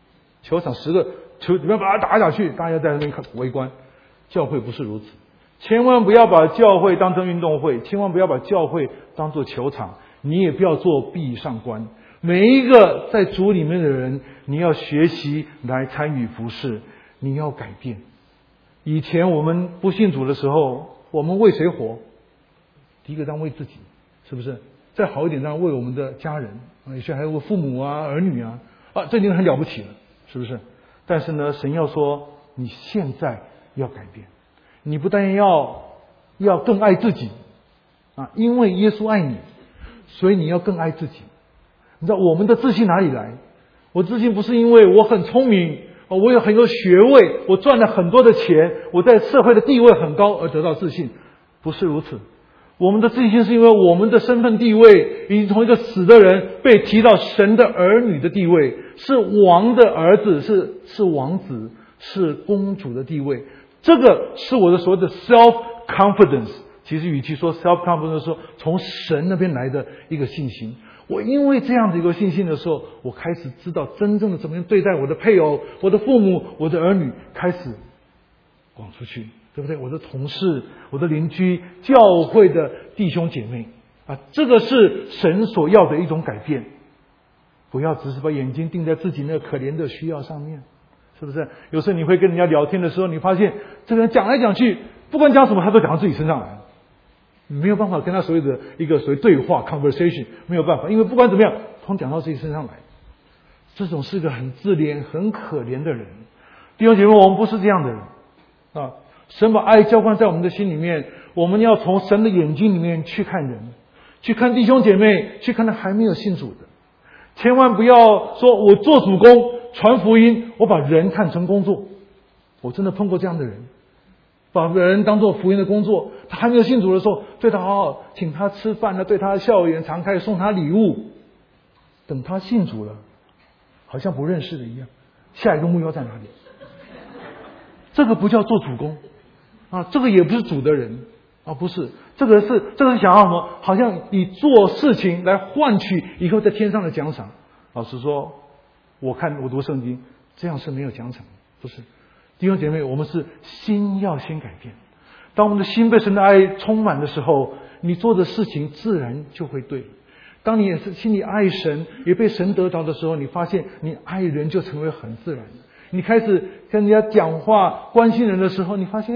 10个球里面把它打下去，大家在那边围观。教会不是如此，千万不要把教会当成运动会，千万不要把教会当作球场，你也不要做壁上观。每一个在主里面的人，你要学习来参与服事，你要改变。以前我们不信主的时候，我们为谁活？第一个当然为自己，是不是？再好一点当然为我们的家人，有些还有父母儿女这已经很了不起了，是不是？但是呢，神要说你现在要改变，你不但要更爱自己因为耶稣爱你，所以你要更爱自己。你知道我们的自信哪里来？我自信不是因为我很聪明我有很多学位，我赚了很多的钱，我在社会的地位很高而得到自信，不是如此。我们的自信是因为我们的身份地位已经从一个死的人被提到神的儿女的地位，是王的儿子，是王子，是公主的地位。这个是我的所谓的 self confidence， 其实与其说 self confidence， 说从神那边来的一个信心。我因为这样的一个信心的时候，我开始知道真正的怎么样对待我的配偶、我的父母、我的儿女，开始广出去，对不对？我的同事、我的邻居、教会的弟兄姐妹这个是神所要的一种改变。不要只是把眼睛定在自己那个可怜的需要上面，是不是？有时候你会跟人家聊天的时候，你发现这个人讲来讲去，不管讲什么他都讲到自己身上来，没有办法跟他所谓的一个所谓对话 conversation， 没有办法，因为不管怎么样通讲到自己身上来。这种是个很自怜很可怜的人。弟兄姐妹，我们不是这样的人神把爱浇灌在我们的心里面，我们要从神的眼睛里面去看人，去看弟兄姐妹，去看那还没有信主的。千万不要说我做主工传福音，我把人看成工作。我真的碰过这样的人，把人当作福音的工作，他还没有信主的时候对他好好，请他吃饭对他笑颜常开，送他礼物。等他信主了，好像不认识的一样，下一个目标在哪里？这个不叫做主工这个也不是主的人不是，这个是想要什么？好像以做事情来换取以后在天上的奖赏。老实说，我读圣经，这样是没有奖赏的，不是。弟兄姐妹，我们是心要先改变。当我们的心被神的爱充满的时候，你做的事情自然就会对。当你也是心里爱神，也被神得着的时候，你发现你爱人就成为很自然。你开始跟人家讲话关心人的时候，你发现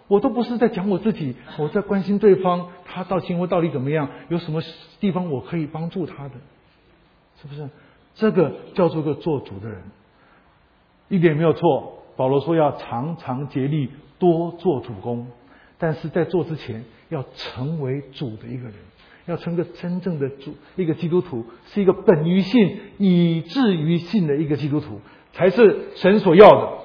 我都不是在讲我自己，我在关心对方，他行为到底怎么样，有什么地方我可以帮助他的，是不是？这个叫做个做主的人，一点没有错。保罗说要常常竭力多做主工，但是在做之前要成为主的一个人，要成个真正的主，一个基督徒，是一个本于信以至于信的一个基督徒，才是神所要的。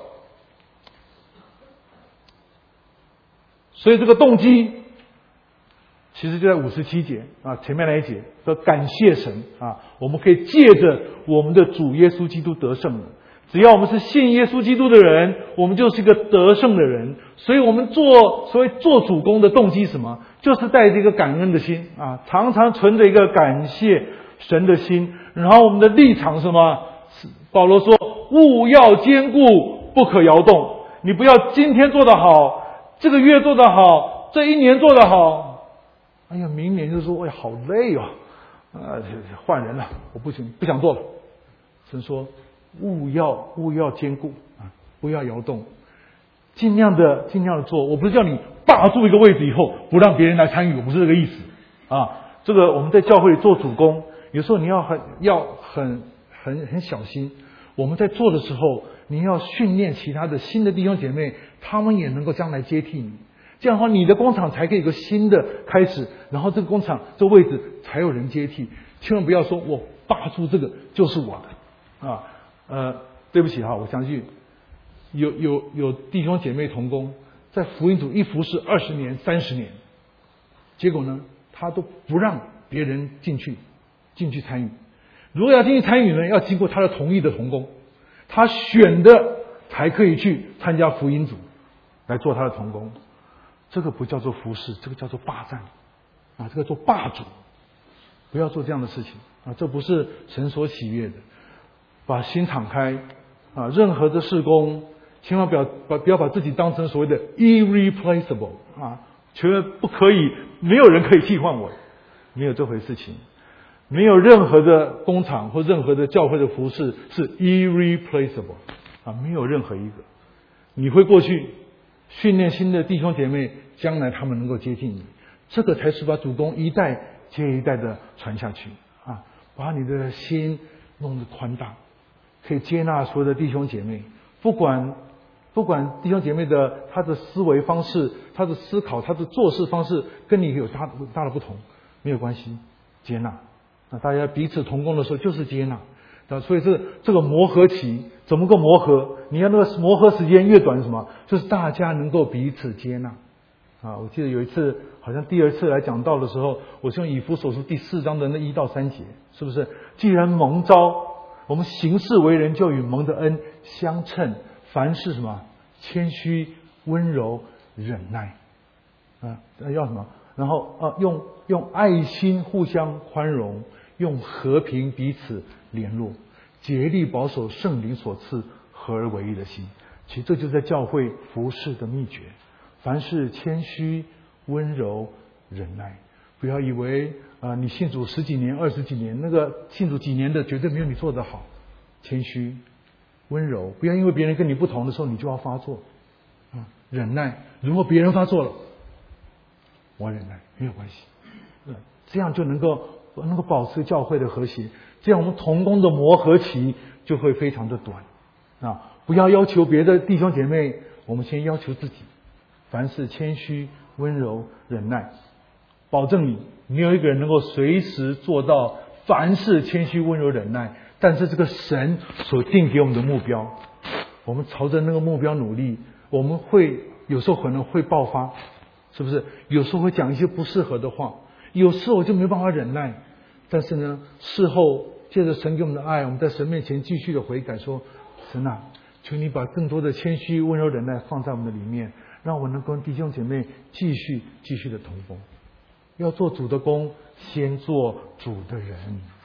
所以这个动机其实就在57节前面那一节说感谢神我们可以借着我们的主耶稣基督得胜了。只要我们是信耶稣基督的人，我们就是一个得胜的人。所以我们所谓做主工的动机是什么？就是带着一个感恩的心常常存着一个感谢神的心。然后我们的立场是什么？保罗说务要坚固，不可摇动。你不要今天做得好，这个月做得好，这一年做得好，哎呀，明年就说好累换人了，我不行，不想做了。神说务要坚固不要摇动，尽量的做。我不是叫你霸住一个位置以后不让别人来参与，我不是这个意思这个我们在教会里做主工，有时候你要很小心。我们在做的时候，你要训练其他的新的弟兄姐妹，他们也能够将来接替你。这样的话，你的工厂才可以有个新的开始，然后这个工厂这个位置才有人接替。千万不要说我霸住这个就是我的对不起我相信有弟兄姐妹同工在福音组一服侍20年30年，结果呢他都不让别人进去参与。如果要进去参与呢，要经过他的同意的同工，他选的才可以去参加福音组来做他的同工。这个不叫做服侍，这个叫做霸占这个做霸主。不要做这样的事情这不是神所喜悦的。把心敞开任何的事工千万不要把自己当成所谓的 irreplaceable 绝对不可以，没有人可以替换我，没有这回事情。没有任何的工厂或任何的教会的服事是 irreplaceable 没有任何一个。你会过去训练新的弟兄姐妹，将来他们能够接近你，这个才是把主工一代接一代的传下去把你的心弄得宽大，可以接纳所有的弟兄姐妹，不管弟兄姐妹的他的思维方式，他的思考，他的做事方式跟你有大的不同，没有关系，接纳。大家彼此同工的时候就是接纳所以这个磨合期怎么个磨合？你要那个磨合时间越短什么？就是大家能够彼此接纳我记得有一次好像第2次来讲道的时候，我是用以弗所书第4章的那1到3节，是不是？既然蒙召，我们行事为人就与蒙的恩相称，凡事什么？谦虚、温柔、忍耐要什么？然后用爱心互相宽容，用和平彼此联络，竭力保守圣灵所赐合而为一的心。其实这就是在教会服事的秘诀。凡事谦虚、温柔、忍耐。不要以为你信主10几年、20几年，那个信主几年的绝对没有你做得好。谦虚、温柔，不要因为别人跟你不同的时候你就要发作忍耐。如果别人发作了，我忍耐没有关系这样就能够保持教会的和谐，这样我们同工的磨合期就会非常的短不要要求别的弟兄姐妹，我们先要求自己。凡事谦虚、温柔、忍耐，保证你没有一个人能够随时做到凡事谦虚、温柔、忍耐，但是这个神所定给我们的目标，我们朝着那个目标努力，我们会有时候可能会爆发，是不是？有时候会讲一些不适合的话，有时候我就没办法忍耐，但是呢，事后借着神给我们的爱，我们在神面前继续的悔改，说神求你把更多的谦虚、温柔、忍耐放在我们的里面，让我能跟弟兄姐妹继续的同工。要做主的工，先做主的人。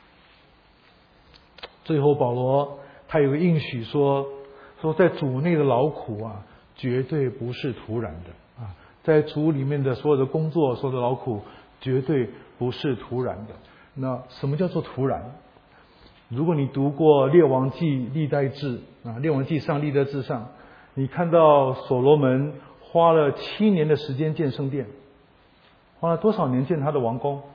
最后保罗他有个应许说在主内的劳苦绝对不是徒然的在主里面的所有的工作、所有的劳苦绝对不是徒然的。那什么叫做徒然？如果你读过列王记、历代志列王记上、历代志上，你看到所罗门花了7年的时间建圣殿，花了多少年建他的王宫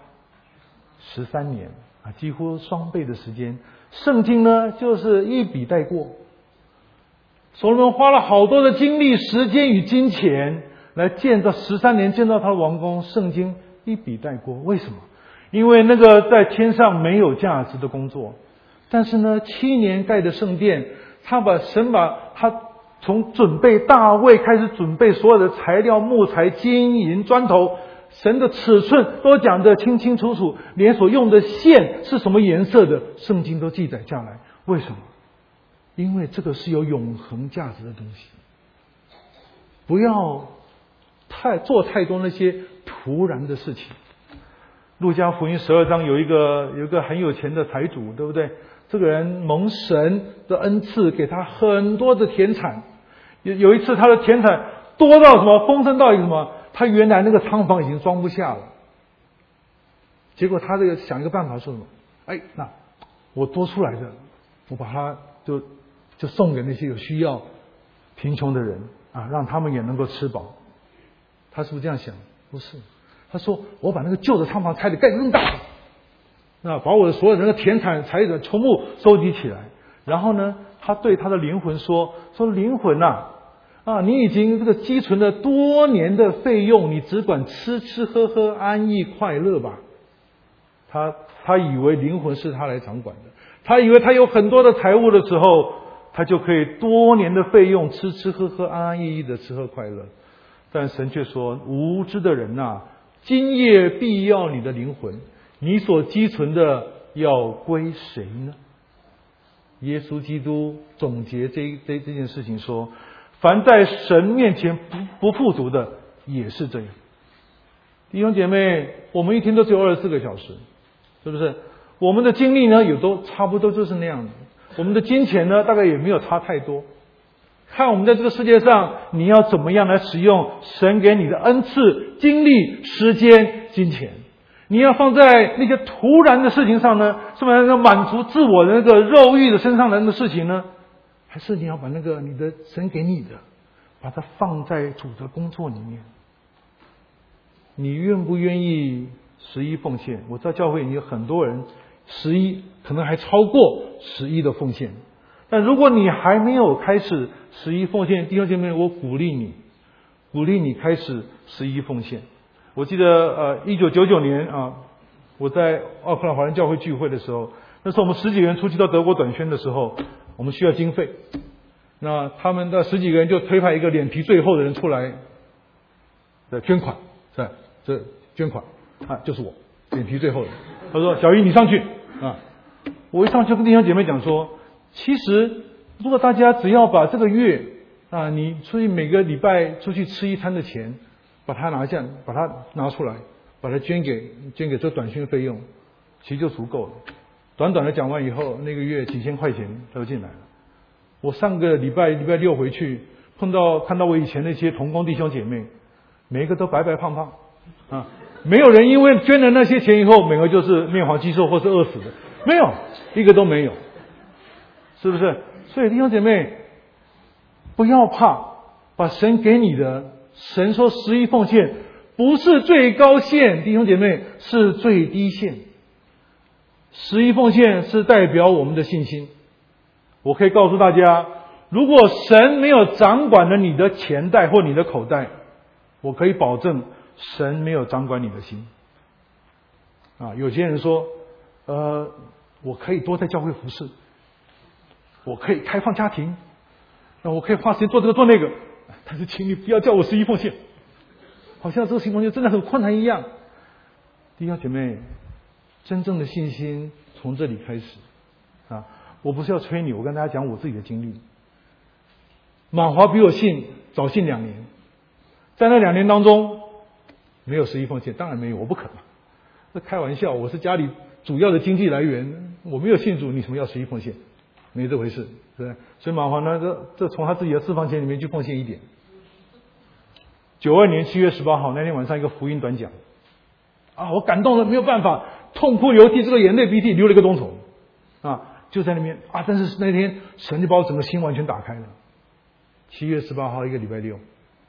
？13年啊，几乎双倍的时间。圣经呢，就是一笔带过。所罗门花了好多的精力、时间与金钱来建造13年建造他的王宫，圣经一笔带过。为什么？因为那个在天上没有价值的工作。但是呢，7年盖的圣殿，神把他从准备大卫开始准备所有的材料、木材、金银、砖头，神的尺寸都讲得清清楚楚，连所用的线是什么颜色的，圣经都记载下来。为什么？因为这个是有永恒价值的东西。不要做太多那些突然的事情。路加福音12章有一个很有钱的财主，对不对？这个人蒙神的恩赐，给他很多的田产。有一次他的田产多到什么，丰盛到一个什么，他原来那个仓房已经装不下了。结果他想一个办法，说什么？那我多出来的，我把它就送给那些有需要、贫穷的人啊，让他们也能够吃饱。他是不是这样想？不是，他说我把那个旧的仓房拆得盖得更大，把我的所有人的田产财产全部收集起来。然后呢，他对他的灵魂说灵魂你已经这个积存了多年的费用，你只管吃吃喝喝，安逸快乐吧。他以为灵魂是他来掌管的，他以为他有很多的财物的时候，他就可以多年的费用吃吃喝喝，安安逸逸的吃喝快乐。但神却说，无知的人今夜必要你的灵魂，你所积存的要归谁呢？耶稣基督总结这件事情说，凡在神面前不富足的也是这样。弟兄姐妹，我们一天都只有24个小时，是不是？我们的精力呢，也都差不多就是那样的。我们的金钱呢，大概也没有差太多。看我们在这个世界上，你要怎么样来使用神给你的恩赐、精力、时间、金钱？你要放在那些突然的事情上呢，是不是要满足自我的那个肉欲的身上人的事情呢？还是你要把那个你的神给你的，把它放在主的工作里面？你愿不愿意11奉献？我知道教会里有很多人11，可能还超过11的奉献。但如果你还没有开始11奉献，弟兄姐妹，我鼓励你开始11奉献。我记得1999年我在奥克兰华人教会聚会的时候，那时候我们10几个人出去到德国短宣的时候，我们需要经费。那他们的10几个人就推派一个脸皮最厚的人出来的捐款，是吧？这捐款就是我，脸皮最厚的。他说：“小姨你上去啊！”我一上去跟弟兄姐妹讲说，其实如果大家只要把这个月你出去每个礼拜出去吃一餐的钱，把它拿出来，把它捐给这短宣费用，其实就足够了。短短的讲完以后，那个月几千块钱都进来了。我上个礼拜6回去，看到我以前那些同工弟兄姐妹，每一个都白白胖胖没有人因为捐了那些钱以后，每个就是面黄肌瘦或是饿死的，没有，一个都没有，是不是？所以弟兄姐妹，不要怕，把神给你的，神说11奉献不是最高线，弟兄姐妹，是最低线。11奉献是代表我们的信心。我可以告诉大家，如果神没有掌管了你的钱袋或你的口袋，我可以保证神没有掌管你的心。有些人说我可以多在教会服侍，我可以开放家庭，我可以花时间做这个做那个，但是请你不要叫我11奉献，好像这个11奉献真的很困难一样。弟兄姐妹，真正的信心从这里开始我不是要催你，我跟大家讲我自己的经历。马华比我早信2年，在那2年当中没有11奉献，当然没有，我不可能，这开玩笑，我是家里主要的经济来源，我没有信主，你什么要11奉献？没这回事，对不对？所以马华呢，这从他自己的私房钱里面去奉献一点。92年7月18号那天晚上，一个福音短讲我感动了，没有办法，痛哭流涕，这个眼泪鼻涕流了1个钟头就在那边但是那天神就把我整个心完全打开了。7月18号一个礼拜六，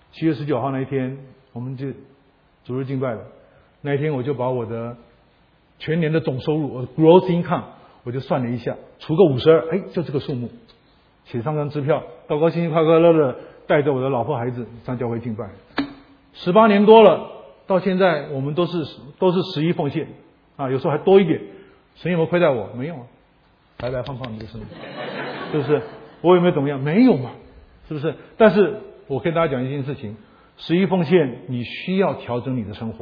7月19号那一天，我们就主日敬拜了。那一天我就把我的全年的总收入，我的 gross income， 我就算了一下，除个52，就这个数目，写上张支票，高高兴兴、快快乐乐带着我的老婆孩子上教会敬拜。18年多了，到现在我们都是11奉献啊，有时候还多一点。神有没有亏待我？没有啊，白白胖胖的就是，是不是？我有没有怎么样？没有嘛，是不是？但是我跟大家讲一件事情，11奉献你需要调整你的生活。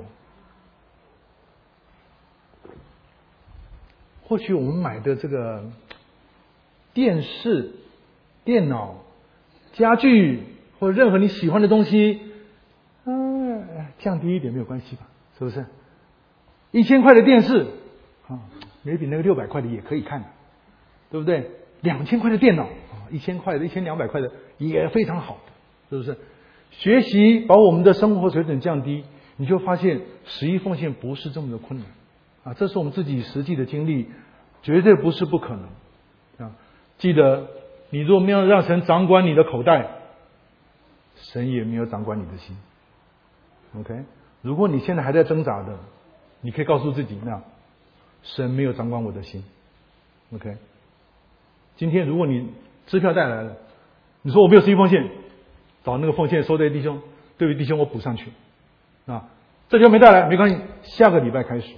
或许我们买的这个电视、电脑、家具或者任何你喜欢的东西，降低一点没有关系吧？是不是？1000块的电视啊，没比那个600块的也可以看，对不对？2000块的电脑啊，1000块的、1200块的也非常好，是不是？学习把我们的生活水准降低，你就发现11奉献不是这么的困难啊！这是我们自己实际的经历，绝对不是不可能啊！记得，你若没有让神掌管你的口袋，神也没有掌管你的心。OK， 如果你现在还在挣扎的，你可以告诉自己，那神没有掌管我的心。OK， 今天如果你支票带来了，你说我没有11奉献，找那个奉献收的弟兄，对于弟兄我补上去啊，这就没带来没关系，下个礼拜开始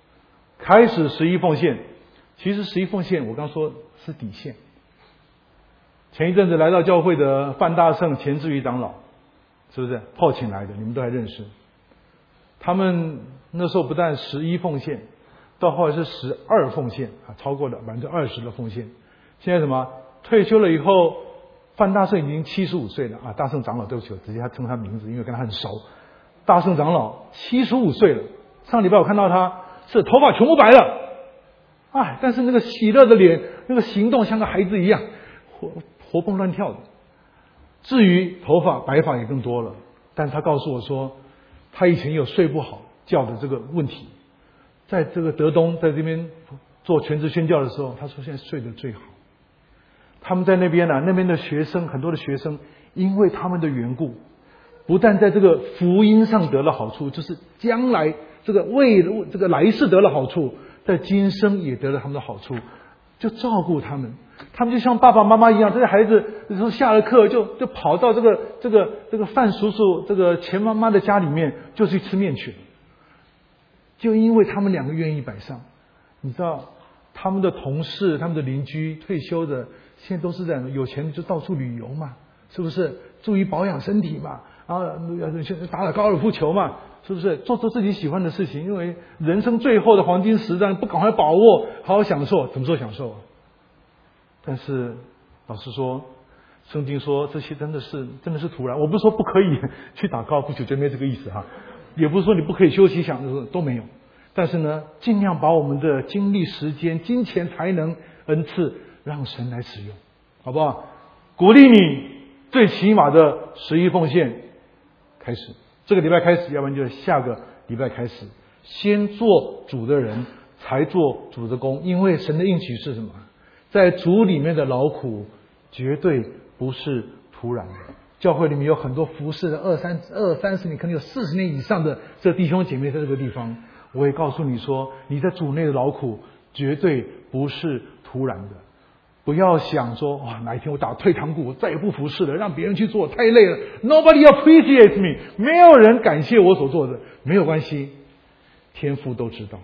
11奉献。其实11奉献我刚说是底线。前一阵子来到教会的范大圣、钱志宇长老，是不是炮请来的？你们都还认识。他们那时候不但11奉献，到后来是12奉献啊，超过了20%的奉献。现在什么？退休了以后，范大圣已经75岁了啊！大圣长老，对不起，我直接称他名字，因为跟他很熟。大圣长老75岁了，上礼拜我看到他是头发全部白了，但是那个喜乐的脸，那个行动像个孩子一样，活蹦乱跳的。至于头发白发也更多了，但他告诉我说，他以前有睡不好觉的这个问题，在这个德东在这边做全职宣教的时候，他说现在睡得最好。他们在那边那边的学生，很多的学生因为他们的缘故，不但在这个福音上得了好处，就是将来这个为这个来世得了好处，在今生也得了他们的好处，就照顾他们。他们就像爸爸妈妈一样，这些孩子有时候下了课就跑到这个范叔叔、这个钱妈妈的家里面，就去吃面去了。就因为他们两个愿意摆上，你知道他们的同事、他们的邻居退休的，现在都是这样，有钱就到处旅游嘛，是不是？注意保养身体嘛，然后打高尔夫球嘛，是不是？做自己喜欢的事情，因为人生最后的黄金时段，不赶快把握，好好享受，怎么说享受啊？但是老实说，圣经说这些真的是突然。我不是说不可以去打高尔夫球，绝没这个意思哈，也不是说你不可以休息享受，都没有。但是呢，尽量把我们的精力、时间、金钱、才能、恩赐让神来使用，好不好？鼓励你最起码的11奉献开始，这个礼拜开始，要不然就下个礼拜开始，先做主的人，才做主的工。因为神的应许是什么？在主里面的劳苦绝对不是突然的。教会里面有很多服侍的20-30年，可能有40年以上的这弟兄姐妹在这个地方，我也告诉你说，你在主内的劳苦绝对不是突然的。不要想说哪一天我打退堂鼓，我再也不服侍了，让别人去做，太累了。Nobody appreciates me， 没有人感谢我所做的，没有关系，天父都知道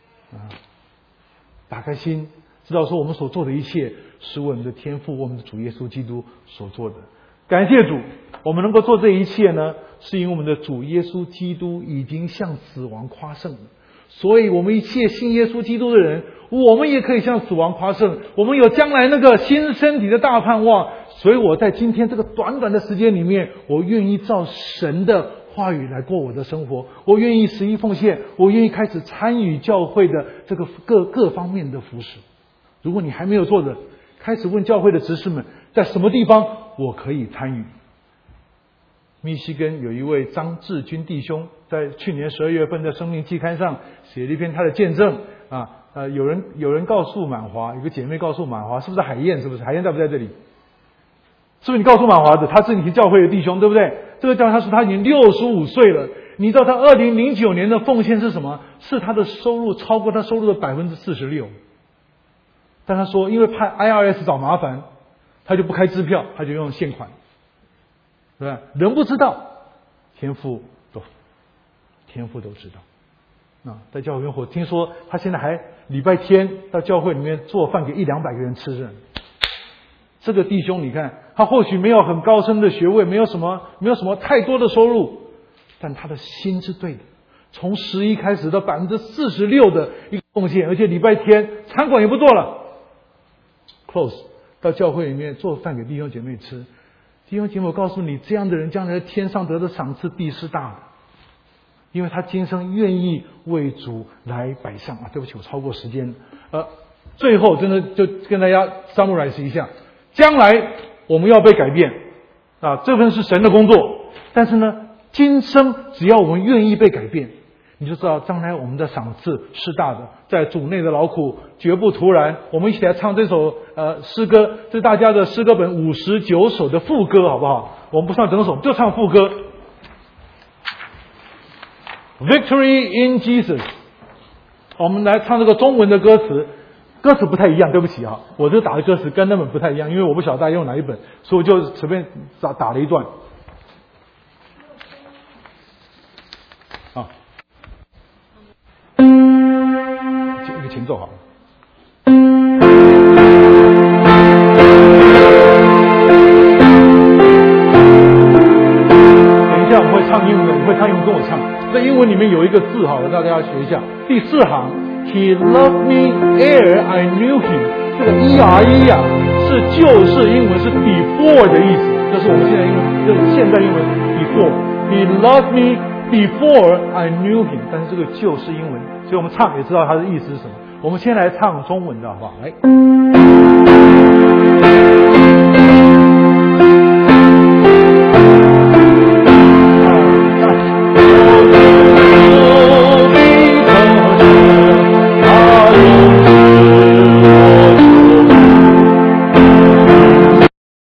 打开心，知道说我们所做的一切是为我们的天父，我们的主耶稣基督所做的。感谢主，我们能够做这一切呢，是因为我们的主耶稣基督已经向死亡夸胜了。所以我们一切信耶稣基督的人，我们也可以向死亡夸胜，我们有将来那个新身体的大盼望。所以我在今天这个短短的时间里面，我愿意照神的话语来过我的生活，我愿意11奉献，我愿意开始参与教会的这个各方面的服事。如果你还没有做的，开始问教会的执事们，在什么地方我可以参与。密西根有一位张志军弟兄，在去年12月份的生命季刊上写了一篇他的见证有人告诉满华，有个姐妹告诉满华，是不是海燕？是不是海燕在不在这里？是不是你告诉满华的？他是你教会的弟兄，对不对？ 这个教会他说他已经65岁了。你知道他2009年的奉献是什么？是他的收入超过他收入的46%。但他说因为怕 IRS 找麻烦，他就不开支票，他就用现款。对吧？人不知道，天父都知道。在教会里面，我听说他现在还礼拜天到教会里面做饭给100-200个人吃着。这个弟兄，你看他或许没有很高深的学位，没有什么太多的收入，但他的心是对的。从11开始到46%的一个贡献，而且礼拜天餐馆也不做了 ，close 到教会里面做饭给弟兄姐妹吃。弟兄姐妹，我告诉你，这样的人将来天上得的赏赐必是大的，因为他今生愿意为主来摆上对不起，我超过时间。最后真的就跟大家 summarize 一下，将来我们要被改变这份是神的工作，但是呢，今生只要我们愿意被改变，你就知道将来我们的赏赐是大的，在主内的劳苦绝不徒然。我们一起来唱这首诗歌，这是大家的诗歌本59首的副歌，好不好？我们不唱整首，就唱副歌。Victory in Jesus。我们来唱这个中文的歌词，歌词不太一样，对不起我这打的歌词跟那本不太一样，因为我不晓得大家用哪一本，所以我就随便打了一段。一个前奏好了。等一下我们会唱英文，你会唱英文跟我唱。在英文里面有一个字我大家要学一下。第4行 ，He loved me ere I knew him。这个 ere 是旧式英文，是 before 的意思，这是我们现在英文，就是现在英文 before。He loved me before I knew him， 但是这个旧式英文，所以我们唱也知道它的意思是什么。我们先来唱中文的好不好？来。